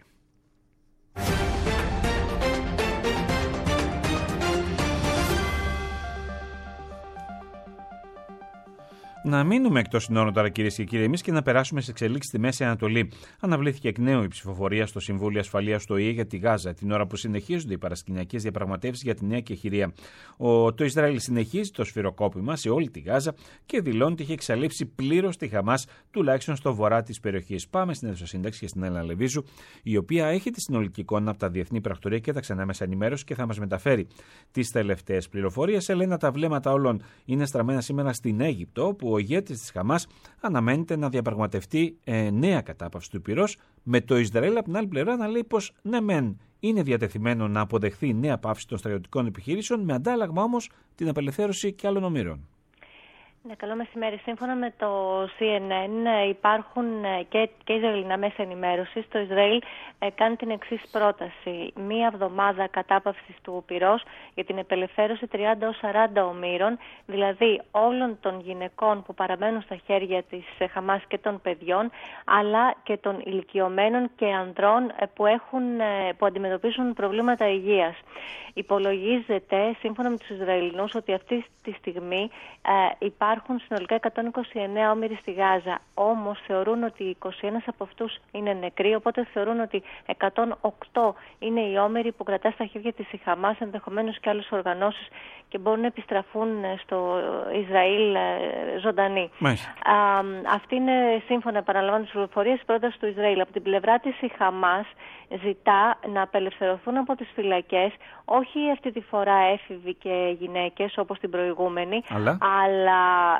Να μείνουμε εκτός συνόρων τώρα, κυρίες και κύριοι, εμείς, και να περάσουμε σε εξελίξεις στη Μέση Ανατολή. Αναβλήθηκε εκ νέου η ψηφοφορία στο Συμβούλιο Ασφαλείας του ΟΗΕ για τη Γάζα, την ώρα που συνεχίζονται οι παρασκηνιακές διαπραγματεύσεις για τη νέα κεχηρία. Το Ισραήλ συνεχίζει το σφυροκόπημα σε όλη τη Γάζα και δηλώνει ότι έχει εξαλείψει πλήρως τη Χαμάς, τουλάχιστον στο βορρά της περιοχής. Πάμε στην αίθουσα σύνταξη και στην Έλληνα Λεβίζου, η οποία έχει τη συνολική εικόνα από τα διεθνή πρακτορία και τα ξανά μέσα ενημέρωση και θα μας μεταφέρει τις τελευταίες πληροφορίες. Ελένα, τα βλέμματα όλων είναι στραμμένα σήμερα στην Αίγυπτο, που ο ηγέτης της Χαμάς αναμένεται να διαπραγματευτεί νέα κατάπαυση του πυρός, με το Ισραήλ από την άλλη πλευρά να λέει πως ναι μεν είναι διατεθειμένο να αποδεχθεί νέα πάυση των στρατιωτικών επιχειρήσεων, με αντάλλαγμα όμως την απελευθέρωση και άλλων ομήρων. Ναι, καλό μεσημέρι. Σύμφωνα με το CNN υπάρχουν και Ισραηλινά μέσα ενημέρωσης. Το Ισραήλ κάνει την εξής πρόταση. Μία εβδομάδα κατάπαυσης του πυρός για την απελευθέρωση 30 ως 40 ομήρων, δηλαδή όλων των γυναικών που παραμένουν στα χέρια της Χαμάς και των παιδιών, αλλά και των ηλικιωμένων και ανδρών που αντιμετωπίζουν προβλήματα υγείας. Υπολογίζεται, σύμφωνα με τους Ισραηλινούς, ότι αυτή τη στιγμή υπάρχουν συνολικά 129 όμηροι στη Γάζα. Όμως θεωρούν ότι 21 από αυτούς είναι νεκροί, οπότε θεωρούν ότι 108 είναι οι όμηροι που κρατά στα χέρια της η Χαμάς, ενδεχομένως και άλλες οργανώσεις, και μπορούν να επιστραφούν στο Ισραήλ ζωντανοί. Αυτή είναι, σύμφωνα, επαναλαμβάνω, τις πληροφορίες, η πρόταση του Ισραήλ. Από την πλευρά της η Χαμάς ζητά να απελευθερωθούν από τις φυλακές, όχι αυτή τη φορά έφηβοι και γυναίκες όπως την προηγούμενη, αλλά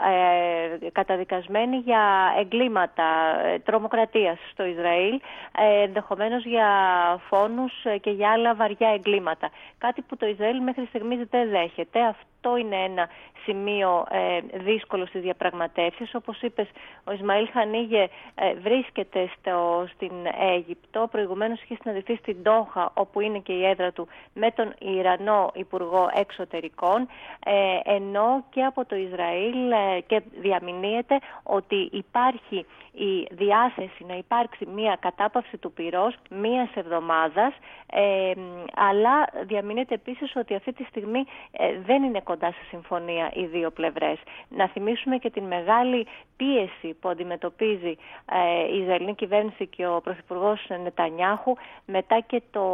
καταδικασμένοι για εγκλήματα τρομοκρατίας στο Ισραήλ, ενδεχομένως για φόνους και για άλλα βαριά εγκλήματα. Κάτι που το Ισραήλ μέχρι στιγμής δεν δέχεται. Αυτό είναι ένα σημείο δύσκολο στις διαπραγματεύσεις. Όπως είπες, ο Ισμαήλ Χανίγε βρίσκεται στην Αίγυπτο. Προηγουμένως είχε συναντηθεί στην Ντόχα, όπου είναι και η έδρα του, με τον Ιρανό Υπουργό Εξωτερικών, ενώ και από το Ισραήλ και διαμηνύεται ότι υπάρχει η διάθεση να υπάρξει μια κατάπαυση του πυρός μίας εβδομάδας, αλλά διαμηνύεται επίσης ότι αυτή τη στιγμή δεν είναι κοντά σε συμφωνία οι δύο πλευρές. Να θυμίσουμε και την μεγάλη πίεση που αντιμετωπίζει η Ισραηλινή κυβέρνηση και ο Πρωθυπουργός Νετανιάχου μετά και το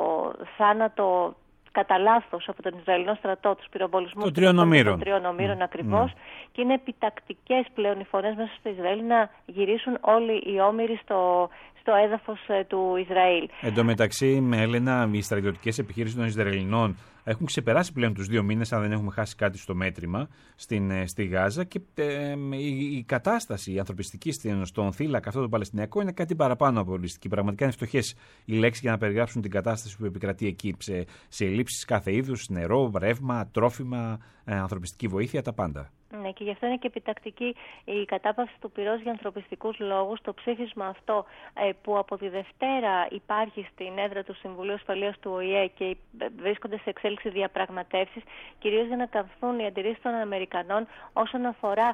θάνατο κατά λάθος από τον Ισραηλινό στρατό, τους πυροβολισμούς των τριών ομήρων ακριβώς, και είναι επιτακτικές πλέον οι φωνές μέσα στο Ισραήλ να γυρίσουν όλοι οι όμηροι στο έδαφος του Ισραήλ. Εν τω μεταξύ, Έλενα, οι στρατιωτικές επιχείρησεις των Ισραηλινών έχουν ξεπεράσει πλέον τους 2 μήνες, αν δεν έχουμε χάσει κάτι στο μέτρημα, στη Γάζα, και η κατάσταση, η ανθρωπιστική στον θύλακα αυτό το Παλαιστινιακό είναι κάτι παραπάνω από ολιστική. Πραγματικά είναι φτωχές οι λέξεις για να περιγράψουν την κατάσταση που επικρατεί εκεί, σε ελλείψεις κάθε είδους, νερό, ρεύμα, τρόφιμα, ανθρωπιστική βοήθεια, τα πάντα. Ναι, και γι' αυτό είναι και επιτακτική η κατάπαυση του πυρός για ανθρωπιστικούς λόγους. Το ψήφισμα αυτό που από τη Δευτέρα υπάρχει στην έδρα του Συμβουλίου Ασφαλείας του ΟΗΕ και βρίσκονται σε εξέλιξη διαπραγματεύσεις, κυρίως για να καθούν οι αντιρρήσεις των Αμερικανών όσον αφορά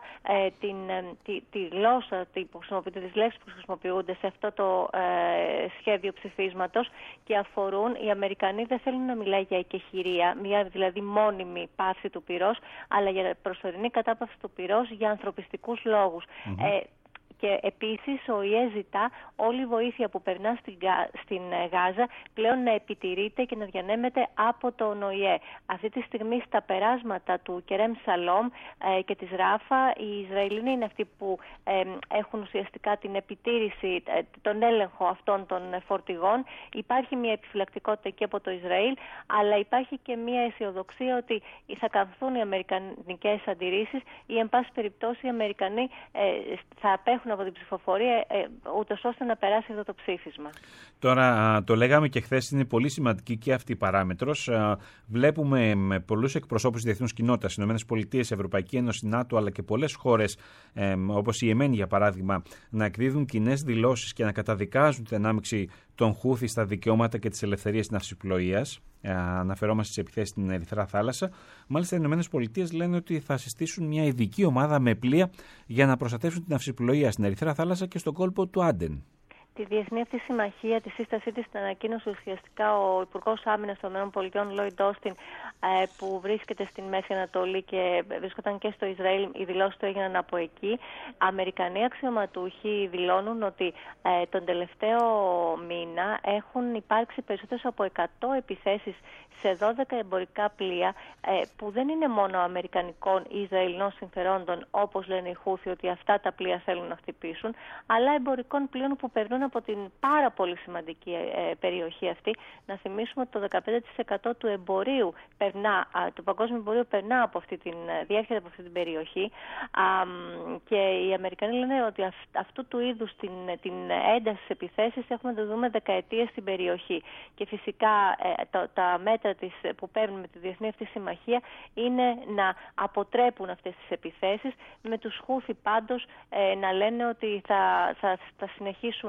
τη γλώσσα, τις λέξεις που χρησιμοποιούνται σε αυτό το σχέδιο ψηφίσματος, και αφορούν, οι Αμερικανοί δεν θέλουν να μιλάει για εκεχηρία, μια δηλαδή μόνιμη πάυση του πυρός, αλλά για προσωρινή κατάπαυση του πυρός για ανθρωπιστικούς λόγους. Και επίσης ο ΙΕ ζητά όλη η βοήθεια που περνά στην Γάζα πλέον να επιτηρείται και να διανέμεται από τον ΟΗΕ. Αυτή τη στιγμή στα περάσματα του Κερέμ Σαλόμ και της Ράφα, οι Ισραηλινοί είναι αυτοί που έχουν ουσιαστικά την επιτήρηση, τον έλεγχο αυτών των φορτηγών. Υπάρχει μια επιφυλακτικότητα και από το Ισραήλ, αλλά υπάρχει και μια αισιοδοξία ότι θα καθούν οι αμερικανικές αντιρρήσεις ή εν πάση περιπτώσει οι Αμερικανοί θα απέχουν από την ψηφοφορία, ούτως ώστε να περάσει αυτό το ψήφισμα. Τώρα, το λέγαμε και χθες, είναι πολύ σημαντική και αυτή η παράμετρος. Βλέπουμε με πολλούς εκπροσώπους της διεθνούς κοινότητας, ΗΠΑ, Ευρωπαϊκή Ένωση, ΝΑΤΟ, αλλά και πολλές χώρες, όπως η Ιεμένη για παράδειγμα, να εκδίδουν κοινές δηλώσεις και να καταδικάζουν την ανάμειξη των Χούθι στα δικαιώματα και τις ελευθερίες ναυσιπλοείας. Αναφερόμαστε στις επιθέσεις στην Ερυθρά Θάλασσα. Μάλιστα, οι ΗΠΑ λένε ότι θα συστήσουν μια ειδική ομάδα με πλοία για να προστατεύσουν την ναυσιπλοεία στην Ερυθρά Θάλασσα και στον κόλπο του Άντεν. Τη διεθνή αυτή συμμαχία, τη σύστασή της την ανακοίνωσε ουσιαστικά ο Υπουργός Άμυνας των ΗΠΑ, Λόιντ Όστιν, που βρίσκεται στην Μέση Ανατολή και βρίσκονταν και στο Ισραήλ. Οι δηλώσεις του έγιναν από εκεί. Αμερικανοί αξιωματούχοι δηλώνουν ότι τον τελευταίο μήνα έχουν υπάρξει περισσότερες από 100 επιθέσεις σε 12 εμπορικά πλοία που δεν είναι μόνο αμερικανικών ή Ισραηλινών συμφερόντων, όπως λένε οι Χούθι ότι αυτά τα πλοία θέλουν να χτυπήσουν, αλλά εμπορικών πλοίων που περνούν από την πάρα πολύ σημαντική περιοχή αυτή. Να θυμίσουμε ότι το 15% του εμπορίου του παγκόσμιου εμπορίου περνά από διέρχεται από αυτή την περιοχή, και οι Αμερικανοί λένε ότι αυτού του είδους την ένταση στις επιθέσεις έχουμε να το δούμε δεκαετίες στην περιοχή. Και φυσικά τα μέτρα που παίρνουν με τη διεθνή αυτή συμμαχία είναι να αποτρέπουν αυτές τις επιθέσεις, με τους Χούθι πάντως να λένε ότι θα συνεχίσουν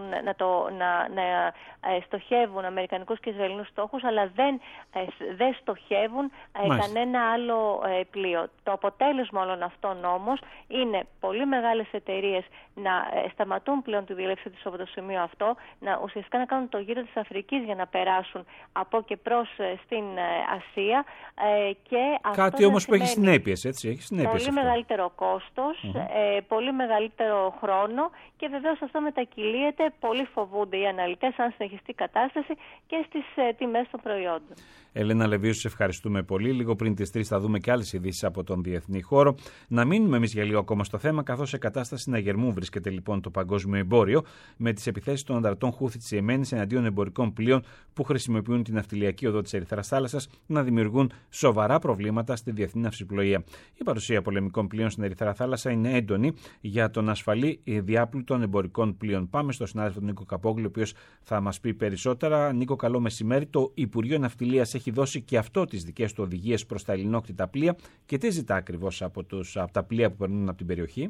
να στοχεύουν αμερικανικούς και Ισραηλινούς στόχους, αλλά δεν στοχεύουν κανένα άλλο πλοίο. Το αποτέλεσμα όλων αυτών όμως είναι πολύ μεγάλες εταιρείες να σταματούν πλέον τη διέλευση της από το σημείο αυτό, ουσιαστικά να κάνουν το γύρο της Αφρικής για να περάσουν από και προς στην Ασία, και κάτι όμως που έχει συνέπειες, έτσι, έχει συνέπειες πολύ αυτό. μεγαλύτερο κόστος, πολύ μεγαλύτερο χρόνο, και βεβαίως αυτό μετακυλίεται, πολύ φοβούνται οι αναλυτές, αν συνεχιστεί η κατάσταση, και στις τιμές των προϊόντων. Ελένα Λεβίου, σε ευχαριστούμε πολύ. Λίγο πριν τις 3 θα δούμε και άλλες ειδήσεις από τον διεθνή χώρο. Να μείνουμε εμείς για λίγο ακόμα στο θέμα, καθώς σε κατάσταση συναγερμού βρίσκεται λοιπόν το παγκόσμιο εμπόριο, με τις επιθέσεις των ανταρτών Χούθι της Ιεμένης εναντίον εμπορικών πλοίων που χρησιμοποιούν την ναυτιλιακή οδό της Ερυθράς Θάλασσας να δημιουργούν σοβαρά προβλήματα στη διεθνή ναυσιπλοεία. Η παρουσία πολεμικών πλοίων στην Ερυθρά Θάλασσα είναι έντονη για τον ασφαλή διάπλουτο των πλοίων. Πάμε στο συνάδελφο τον Νίκο Καπόγλου, ο οποίος θα μας πει περισσότερα. Νίκο, καλό μεσημέρι. Το Υπουργείο Ναυτιλίας έχει δώσει και αυτό τις δικές του οδηγίες προς τα ελληνόκτητα πλοία, και τι ζητά ακριβώς από τα πλοία που περνούν από την περιοχή?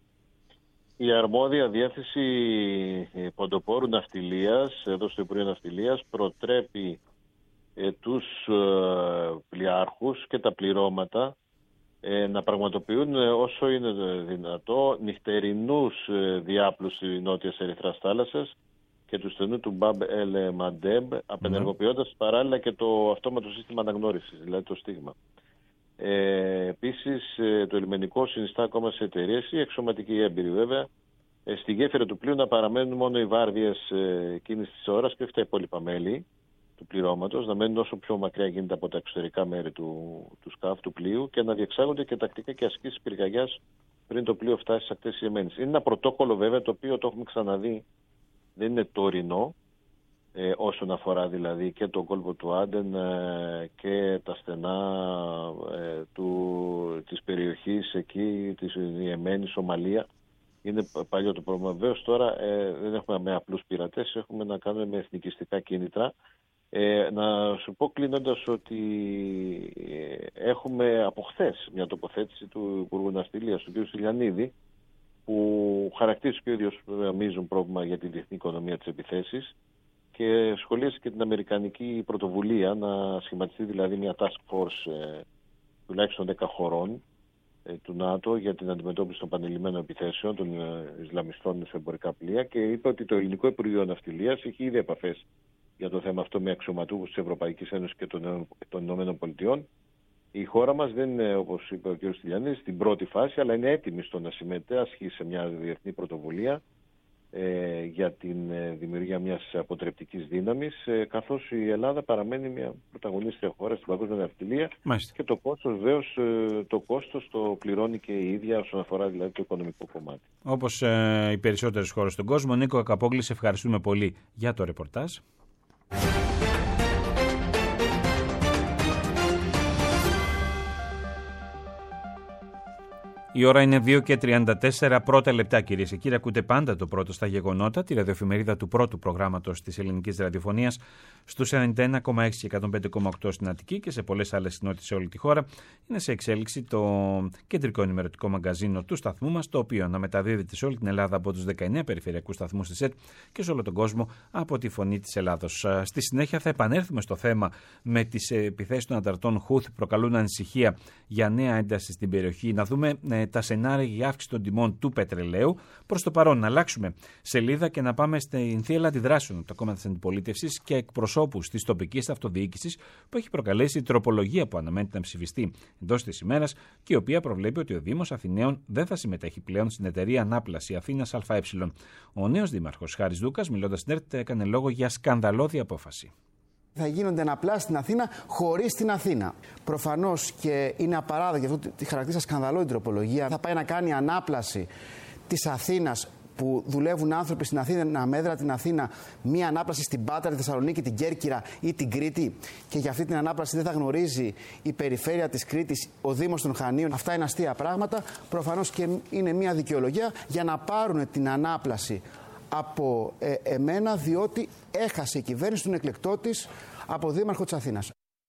Η αρμόδια διεύθυνση ποντοπόρου ναυτιλίας, εδώ στο Υπουργείο Ναυτιλίας, προτρέπει τους πλοιάρχους και τα πληρώματα να πραγματοποιούν όσο είναι δυνατό νυχτερινούς διάπλους στη νότια Ερυθράς Θάλασσας και του στενού του Μπαμπ Ελ Μαντέμπ, απενεργοποιώντας παράλληλα και το αυτόματο σύστημα αναγνώρισης, δηλαδή το στίγμα. Επίσης, το λιμενικό συνιστά ακόμα σε εταιρείες ή εξωματικοί έμπειροι βέβαια, στη γέφυρα του πλοίου να παραμένουν μόνο οι βάρδιες εκείνης της ώρας και όχι τα υπόλοιπα μέλη του πληρώματος, να μένουν όσο πιο μακριά γίνεται από τα εξωτερικά μέρη του σκάφου του πλοίου και να διεξάγονται και τακτικά και ασκήσεις πυρκαγιάς πριν το πλοίο φτάσει στις ακτές της Ιεμένης. Είναι ένα πρωτόκολλο βέβαια το οποίο το έχουμε ξαναδεί, δεν είναι τωρινό, όσον αφορά δηλαδή και τον κόλπο του Άντεν και τα στενά της περιοχής εκεί, της Ιεμένης, Σομαλία. Είναι παλιό το πρόβλημα. Βέβαιως τώρα δεν έχουμε με απλούς πειρατές, έχουμε να κάνουμε με εθνικιστικά κίνητρα. Να σου πω κλείνοντας ότι έχουμε από χθες μια τοποθέτηση του Υπουργού Ναυτιλίας, του κ. Στυλιανίδη, που χαρακτήρισε και ο ίδιος μείζον πρόβλημα για τη διεθνή οικονομία της επιθέσης και σχολίασε και την αμερικανική πρωτοβουλία να σχηματιστεί δηλαδή μια task force τουλάχιστον 10 χωρών του ΝΑΤΟ για την αντιμετώπιση των πανελλημμένων επιθέσεων των Ισλαμιστών σε εμπορικά πλοία, και είπε ότι το Ελληνικό Υπουργείο Ναυτιλίας έχει ήδη επαφές για το θέμα αυτό με αξιωματούχους της Ευρωπαϊκής Ένωσης και των Ηνωμένων Πολιτειών. Η χώρα μας δεν είναι, όπως είπε ο κ. Στυλιανίδης, στην πρώτη φάση, αλλά είναι έτοιμη στο να συμμετάσχει σε μια διεθνή πρωτοβουλία για την δημιουργία μιας αποτρεπτικής δύναμης, καθώς η Ελλάδα παραμένει μια πρωταγωνίστρια χώρα στην παγκόσμια ναυτιλία. Μάλιστα. Και το κόστος, βέβαιως, το κόστος το πληρώνει και η ίδια όσον αφορά δηλαδή το οικονομικό κομμάτι. Όπως οι περισσότερες χώρες στον κόσμο. Νίκο Κακαπόγλη, σε ευχαριστούμε πολύ για το ρεπορτάζ. Η ώρα είναι 2:34 πρώτα λεπτά, κυρίες και κύριοι. Ακούτε πάντα το πρώτο στα γεγονότα, τη ραδιοεφημερίδα του πρώτου προγράμματος της ελληνικής ραδιοφωνίας, στους 91,6 και 105,8 στην Αττική και σε πολλές άλλες κοινότητες σε όλη τη χώρα. Είναι σε εξέλιξη το κεντρικό ενημερωτικό μαγκαζίνο του σταθμού μας, το οποίο αναμεταδίδεται σε όλη την Ελλάδα από τους 19 περιφερειακούς σταθμούς της ΕΤ και σε όλο τον κόσμο από τη Φωνή της Ελλάδος. Στη συνέχεια θα επανέλθουμε στο θέμα με τις επιθέσεις των ανταρτών Χούθ προκαλούν ανησυχία για νέα ένταση στην περιοχή. Να δούμε τα σενάρια για αύξηση των τιμών του πετρελαίου. Προς το παρόν, να αλλάξουμε σελίδα και να πάμε στην θύελλα αντιδράσεων από τα κόμματα της αντιπολίτευσης και εκπροσώπους της τοπικής αυτοδιοίκησης, που έχει προκαλέσει η τροπολογία που αναμένεται να ψηφιστεί εντός της ημέρας και η οποία προβλέπει ότι ο Δήμος Αθηναίων δεν θα συμμετέχει πλέον στην εταιρεία Ανάπλαση Αθήνας ΑΕ. Ο νέος δήμαρχος Χάρης Δούκας, μιλώντας στην ΕΡΤ, έκανε λόγο για σκανδαλώδη απόφαση. Θα γίνονται αναπλάσεις στην Αθήνα χωρίς την Αθήνα. Προφανώς και είναι απαράδεκτο αυτό, τη χαρακτήρισα σκανδαλώδη τροπολογία. Θα πάει να κάνει ανάπλαση της Αθήνας που δουλεύουν άνθρωποι στην Αθήνα, να μέτρα την Αθήνα, μία ανάπλαση στην Πάτρα, τη Θεσσαλονίκη, την Κέρκυρα ή την Κρήτη, και για αυτή την ανάπλαση δεν θα γνωρίζει η περιφέρεια της Κρήτης, ο Δήμος των Χανίων. Αυτά είναι αστεία πράγματα. Προφανώς και είναι μία δικαιολογία για να πάρουν την ανάπλαση από εμένα, διότι έχασε η κυβέρνηση τον εκλεκτό της από δήμαρχο της Αθήνας.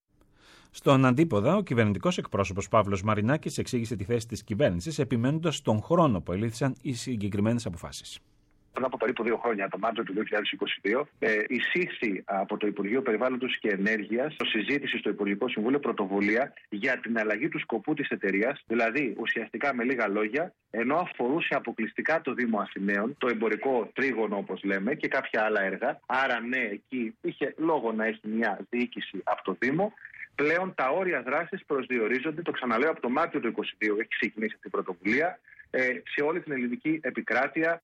Στον αντίποδα, ο κυβερνητικός εκπρόσωπος Παύλος Μαρινάκης εξήγησε τη θέση της κυβέρνησης, επιμένοντας στον χρόνο που ελήφθησαν οι συγκεκριμένες αποφάσεις. Πριν από περίπου 2 χρόνια, το Μάρτιο του 2022, εισήχθη από το Υπουργείο Περιβάλλοντος και Ενέργειας συζήτηση στο Υπουργικό Συμβούλιο πρωτοβουλία για την αλλαγή του σκοπού της εταιρείας. Δηλαδή, ουσιαστικά με λίγα λόγια, ενώ αφορούσε αποκλειστικά το Δήμο Αθηναίων, το εμπορικό τρίγωνο όπως λέμε και κάποια άλλα έργα. Άρα, ναι, εκεί είχε λόγο να έχει μια διοίκηση από το Δήμο. Πλέον τα όρια δράσης προσδιορίζονται, το ξαναλέω, από το Μάρτιο του 2022 έχει ξεκινήσει αυτή η πρωτοβουλία σε όλη την ελληνική επικράτεια.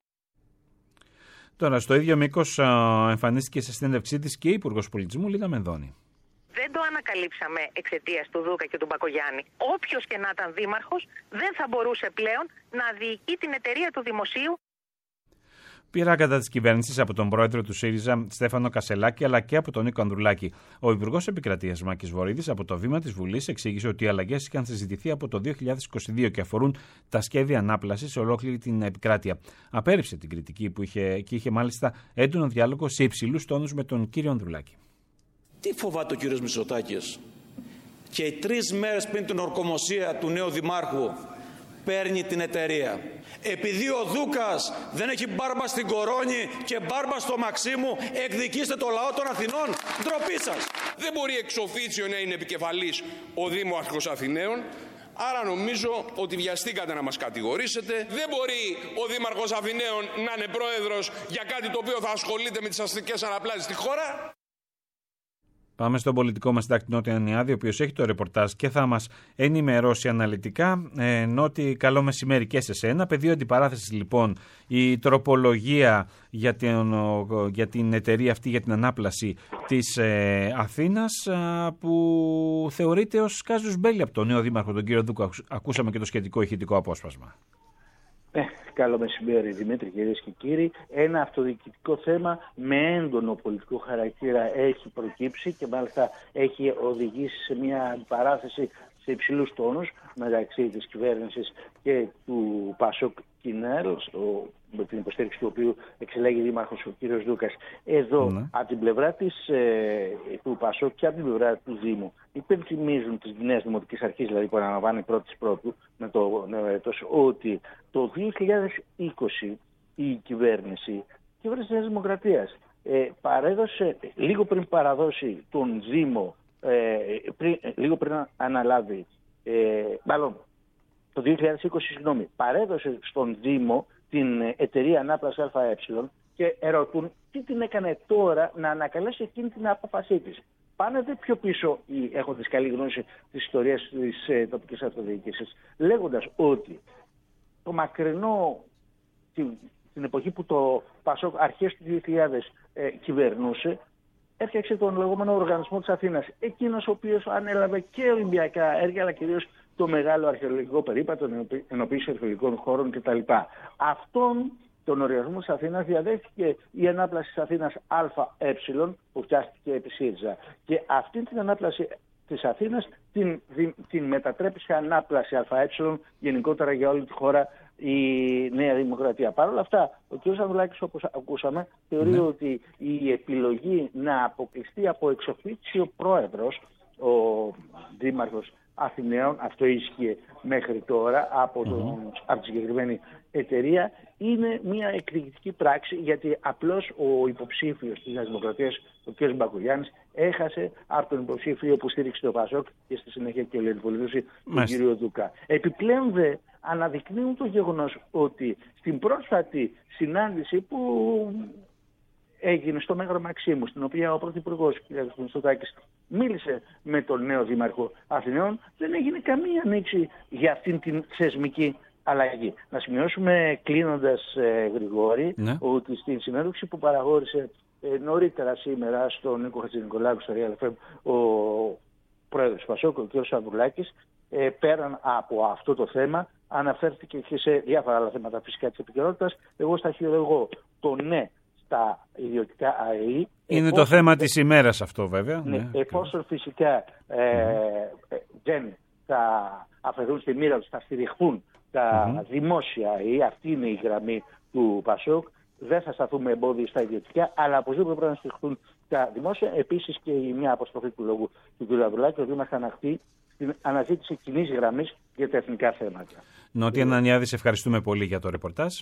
Τώρα, στο ίδιο μήκος εμφανίστηκε σε συνέντευξή της και η Υπουργός Πολιτισμού Λίνα Μενδώνη. Δεν το ανακαλύψαμε εξαιτίας του Δούκα και του Μπακογιάννη. Όποιος και να ήταν δήμαρχος δεν θα μπορούσε πλέον να διοικεί την εταιρεία του δημοσίου. Πήρα κατά της κυβέρνησης από τον πρόεδρο του ΣΥΡΙΖΑ Στέφανο Κασελάκη αλλά και από τον Νίκο Ανδρουλάκη. Ο Υπουργός Επικρατείας Μάκης Βορίδης από το βήμα της Βουλής εξήγησε ότι οι αλλαγές είχαν συζητηθεί από το 2022 και αφορούν τα σχέδια ανάπλασης σε ολόκληρη την επικράτεια. Απέρριψε την κριτική που είχε μάλιστα έντονο διάλογο σε υψηλούς τόνους με τον κύριο Ανδρουλάκη. Τι φοβάται ο κύριος Μητσοτάκης? Και οι 3 μέρες πριν την ορκομοσία του νέου δημάρχου παίρνει την εταιρεία. Επειδή ο Δούκας δεν έχει μπάρμπα στην Κορώνη και μπάρμπα στο Μαξίμου, εκδικήστε το λαό των Αθηνών. Ντροπή σας. Δεν μπορεί εξ οφίτσιο να είναι επικεφαλής ο Δήμαρχος Αθηναίων. Άρα νομίζω ότι βιαστήκατε να μας κατηγορήσετε. Δεν μπορεί ο Δήμαρχος Αθηναίων να είναι πρόεδρος για κάτι το οποίο θα ασχολείται με τις αστικές αναπλάσεις στη χώρα. Πάμε στον πολιτικό μας συντάκτη Νότι Ανιάδη, ο οποίος έχει το ρεπορτάζ και θα μας ενημερώσει αναλυτικά. Νότι, καλό μεσημέρι και σε σένα. Πεδίο αντιπαράθεσης λοιπόν η τροπολογία για την εταιρεία αυτή, για την ανάπλαση της Αθήνας, που θεωρείται ως κάζους μπέλι από τον νέο δήμαρχο, τον κύριο Δούκα. Ακούσαμε και το σχετικό ηχητικό απόσπασμα. Καλό μεσημέρι, Δημήτρη, κυρίες και κύριοι. Ένα αυτοδιοικητικό θέμα με έντονο πολιτικό χαρακτήρα έχει προκύψει και μάλιστα έχει οδηγήσει σε μια αντιπαράθεση σε υψηλούς τόνους μεταξύ της κυβέρνησης και του Πασόκ Κινέλ, με την υποστήριξη του οποίου εξελέγει δήμαρχος ο κύριος Δούκας. Εδώ, από την πλευρά του Πασόκ και από την πλευρά του Δήμου, υπενθυμίζουν τις νέες δημοτικές αρχές, δηλαδή που αναλαμβάνει πρώτου με το νέο έτος, ότι το 2020 η κυβέρνηση της Δημοκρατίας παρέδωσε, λίγο πριν παραδώσει τον Δήμο, λίγο πριν αναλάβει, μάλλον το 2020, παρέδωσε στον Δήμο την εταιρεία ανάπλαση ΑΕ και ερωτούν τι την έκανε τώρα να ανακαλέσει εκείνη την απόφασή της. Πάνε δε πιο πίσω οι έχοντες καλή γνώση της ιστορίας της τοπικής αυτοδιοίκησης, λέγοντας ότι το μακρινό, την εποχή που το Πασόκ αρχές του 2000 κυβερνούσε, έφτιαξε τον λεγόμενο Οργανισμό της Αθήνας. Εκείνος ο οποίος ανέλαβε και Ολυμπιακά έργα, αλλά κυρίως το μεγάλο αρχαιολογικό περίπατο, ενοποίηση αρχαιολογικών χώρων κτλ. Αυτόν τον Οργανισμό της Αθήνας διαδέχθηκε η ανάπλαση της Αθήνας ΑΕ που φτιάχτηκε επί ΣΥΡΙΖΑ. Και αυτή την ανάπλαση της Αθήνας την μετατρέπει σε ανάπλαση ΑΕ γενικότερα για όλη τη χώρα η Νέα Δημοκρατία. Παρ' όλα αυτά, ο κ. Ανδρουλάκης, όπως ακούσαμε, θεωρεί ότι η επιλογή να αποκλειστεί από εξοφίτσιο πρόεδρος ο Δήμαρχος Αθηναίων, αυτό ίσχυε μέχρι τώρα από τη συγκεκριμένη εταιρεία, είναι μια εκδικητική πράξη, γιατί απλώς ο υποψήφιος της Νέας Δημοκρατίας, ο κ. Μπακογιάννης, έχασε από τον υποψήφιο που στήριξε το Πασόκ και στη συνέχεια και η Ελληνική τον κ. Δούκα. Επιπλέον δε αναδεικνύουν το γεγονός ότι στην πρόσφατη συνάντηση που έγινε στο Μέγαρο Μαξίμου, στην οποία ο Πρωθυπουργός κ. Μητσοτάκης μίλησε με τον νέο Δήμαρχο Αθηναίων, δεν έγινε καμία ανοίξη για αυτήν την θεσμική αλλαγή. Να σημειώσουμε, κλείνοντας, Γρηγόρη, ότι στην συνέντευξη που παραχώρησε νωρίτερα σήμερα στον Νίκο Χατζηνικολάκου στο Real FM ο πρόεδρος του Πασόκ, ο κ. Ανδρουλάκης, πέραν από αυτό το θέμα, αναφέρθηκε και σε διάφορα άλλα θέματα φυσικά της επικαιρότητας. Εγώ σταχυολογώ το ναι στα ιδιωτικά ΑΕΗ. Είναι το θέμα της ημέρας αυτό, βέβαια. Εφόσον φυσικά δεν θα αφαιρούν στη μοίρα τους, θα στηριχθούν τα δημόσια ΑΕΗ, αυτή είναι η γραμμή του Πασόκ. Δεν θα σταθούμε εμπόδιο στα ιδιωτικά, αλλά οπωσδήποτε πρέπει να στηριχθούν τα δημόσια. Επίσης και η μια αποστροφή του λόγου του κ. Ανδρουλάκη, ότι είμαστε ανοιχτοί στην αναζήτηση κοινής γραμμής για τα εθνικά θέματα. Νότι Ανιάδη, σε ευχαριστούμε πολύ για το ρεπορτάζ.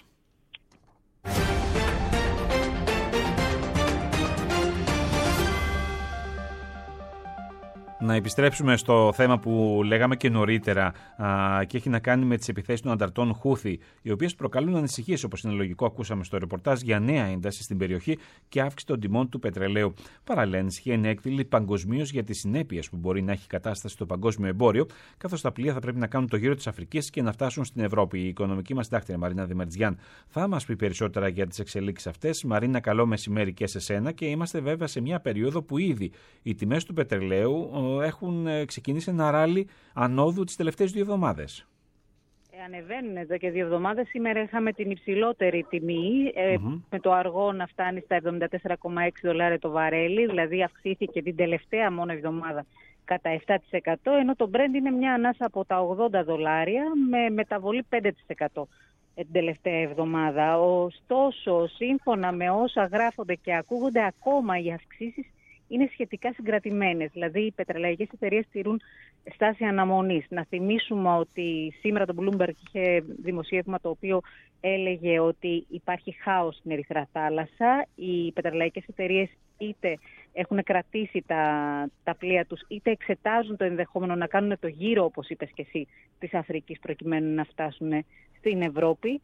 Να επιστρέψουμε στο θέμα που λέγαμε και νωρίτερα και έχει να κάνει με τις επιθέσεις των ανταρτών Χούθη, οι οποίες προκαλούν ανησυχίες, όπως είναι λογικό, ακούσαμε στο ρεπορτάζ, για νέα ένταση στην περιοχή και αύξηση των τιμών του πετρελαίου. Παράλληλα, ανησυχία είναι έκδηλη παγκοσμίως για τις συνέπειες που μπορεί να έχει η κατάσταση στο παγκόσμιο εμπόριο, καθώς τα πλοία θα πρέπει να κάνουν το γύρο της Αφρικής και να φτάσουν στην Ευρώπη. Η οικονομική μας συντάκτρια Μαρίνα Δεμερτζιάν θα μας πει περισσότερα για τις εξελίξεις αυτές. Μαρίνα, καλό μεσημέρι και σε σένα, και είμαστε βέβαια σε μια περίοδο που ήδη οι τιμές του πετρελαίου έχουν ξεκινήσει ένα ράλι ανόδου τις τελευταίες 2 εβδομάδες. Ανεβαίνουν εδώ και 2 εβδομάδες. Σήμερα είχαμε την υψηλότερη τιμή, με το αργό να φτάνει στα $74,6 το βαρέλι, δηλαδή αυξήθηκε την τελευταία μόνο εβδομάδα κατά 7%, ενώ το Brent είναι μια ανάσα από τα $80 με μεταβολή 5% την τελευταία εβδομάδα. Ωστόσο, σύμφωνα με όσα γράφονται και ακούγονται, ακόμα οι αυξήσεις είναι σχετικά συγκρατημένες. Δηλαδή, οι πετρελαϊκές εταιρείες τηρούν στάση αναμονής. Να θυμίσουμε ότι σήμερα το Bloomberg είχε δημοσίευμα το οποίο έλεγε ότι υπάρχει χάος στην Ερυθρά Θάλασσα. Οι πετρελαϊκές εταιρείες είτε έχουν κρατήσει τα πλοία τους, είτε εξετάζουν το ενδεχόμενο να κάνουν το γύρο, όπως είπες και εσύ, της Αφρικής, προκειμένου να φτάσουν στην Ευρώπη.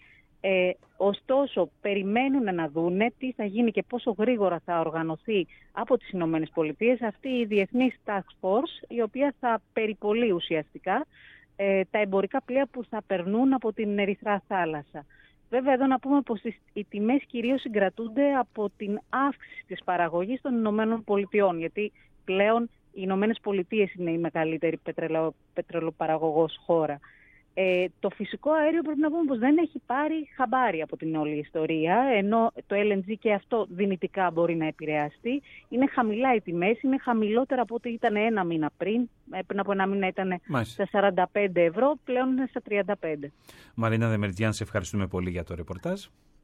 Ωστόσο, περιμένουν να δούνε τι θα γίνει και πόσο γρήγορα θα οργανωθεί από τις ΗΠΑ αυτή η Διεθνής Task Force, η οποία θα περιπολεί ουσιαστικά τα εμπορικά πλοία που θα περνούν από την Ερυθρά θάλασσα. Βέβαια, εδώ να πούμε πως οι τιμές κυρίως συγκρατούνται από την αύξηση της παραγωγής των ΗΠΑ, γιατί πλέον οι ΗΠΑ είναι η μεγαλύτερη πετρελοπαραγωγός χώρα. Το φυσικό αέριο πρέπει να πούμε πως δεν έχει πάρει χαμπάρι από την όλη ιστορία, ενώ το LNG και αυτό δυνητικά μπορεί να επηρεαστεί. Είναι χαμηλά οι τιμές, είναι χαμηλότερα από ό,τι ήταν ένα μήνα πριν. Πριν από ένα μήνα ήταν στα 45 ευρώ, πλέον είναι στα 35. Μαρίνα Δεμερτζιάν, σε ευχαριστούμε πολύ για το ρεπορτάζ.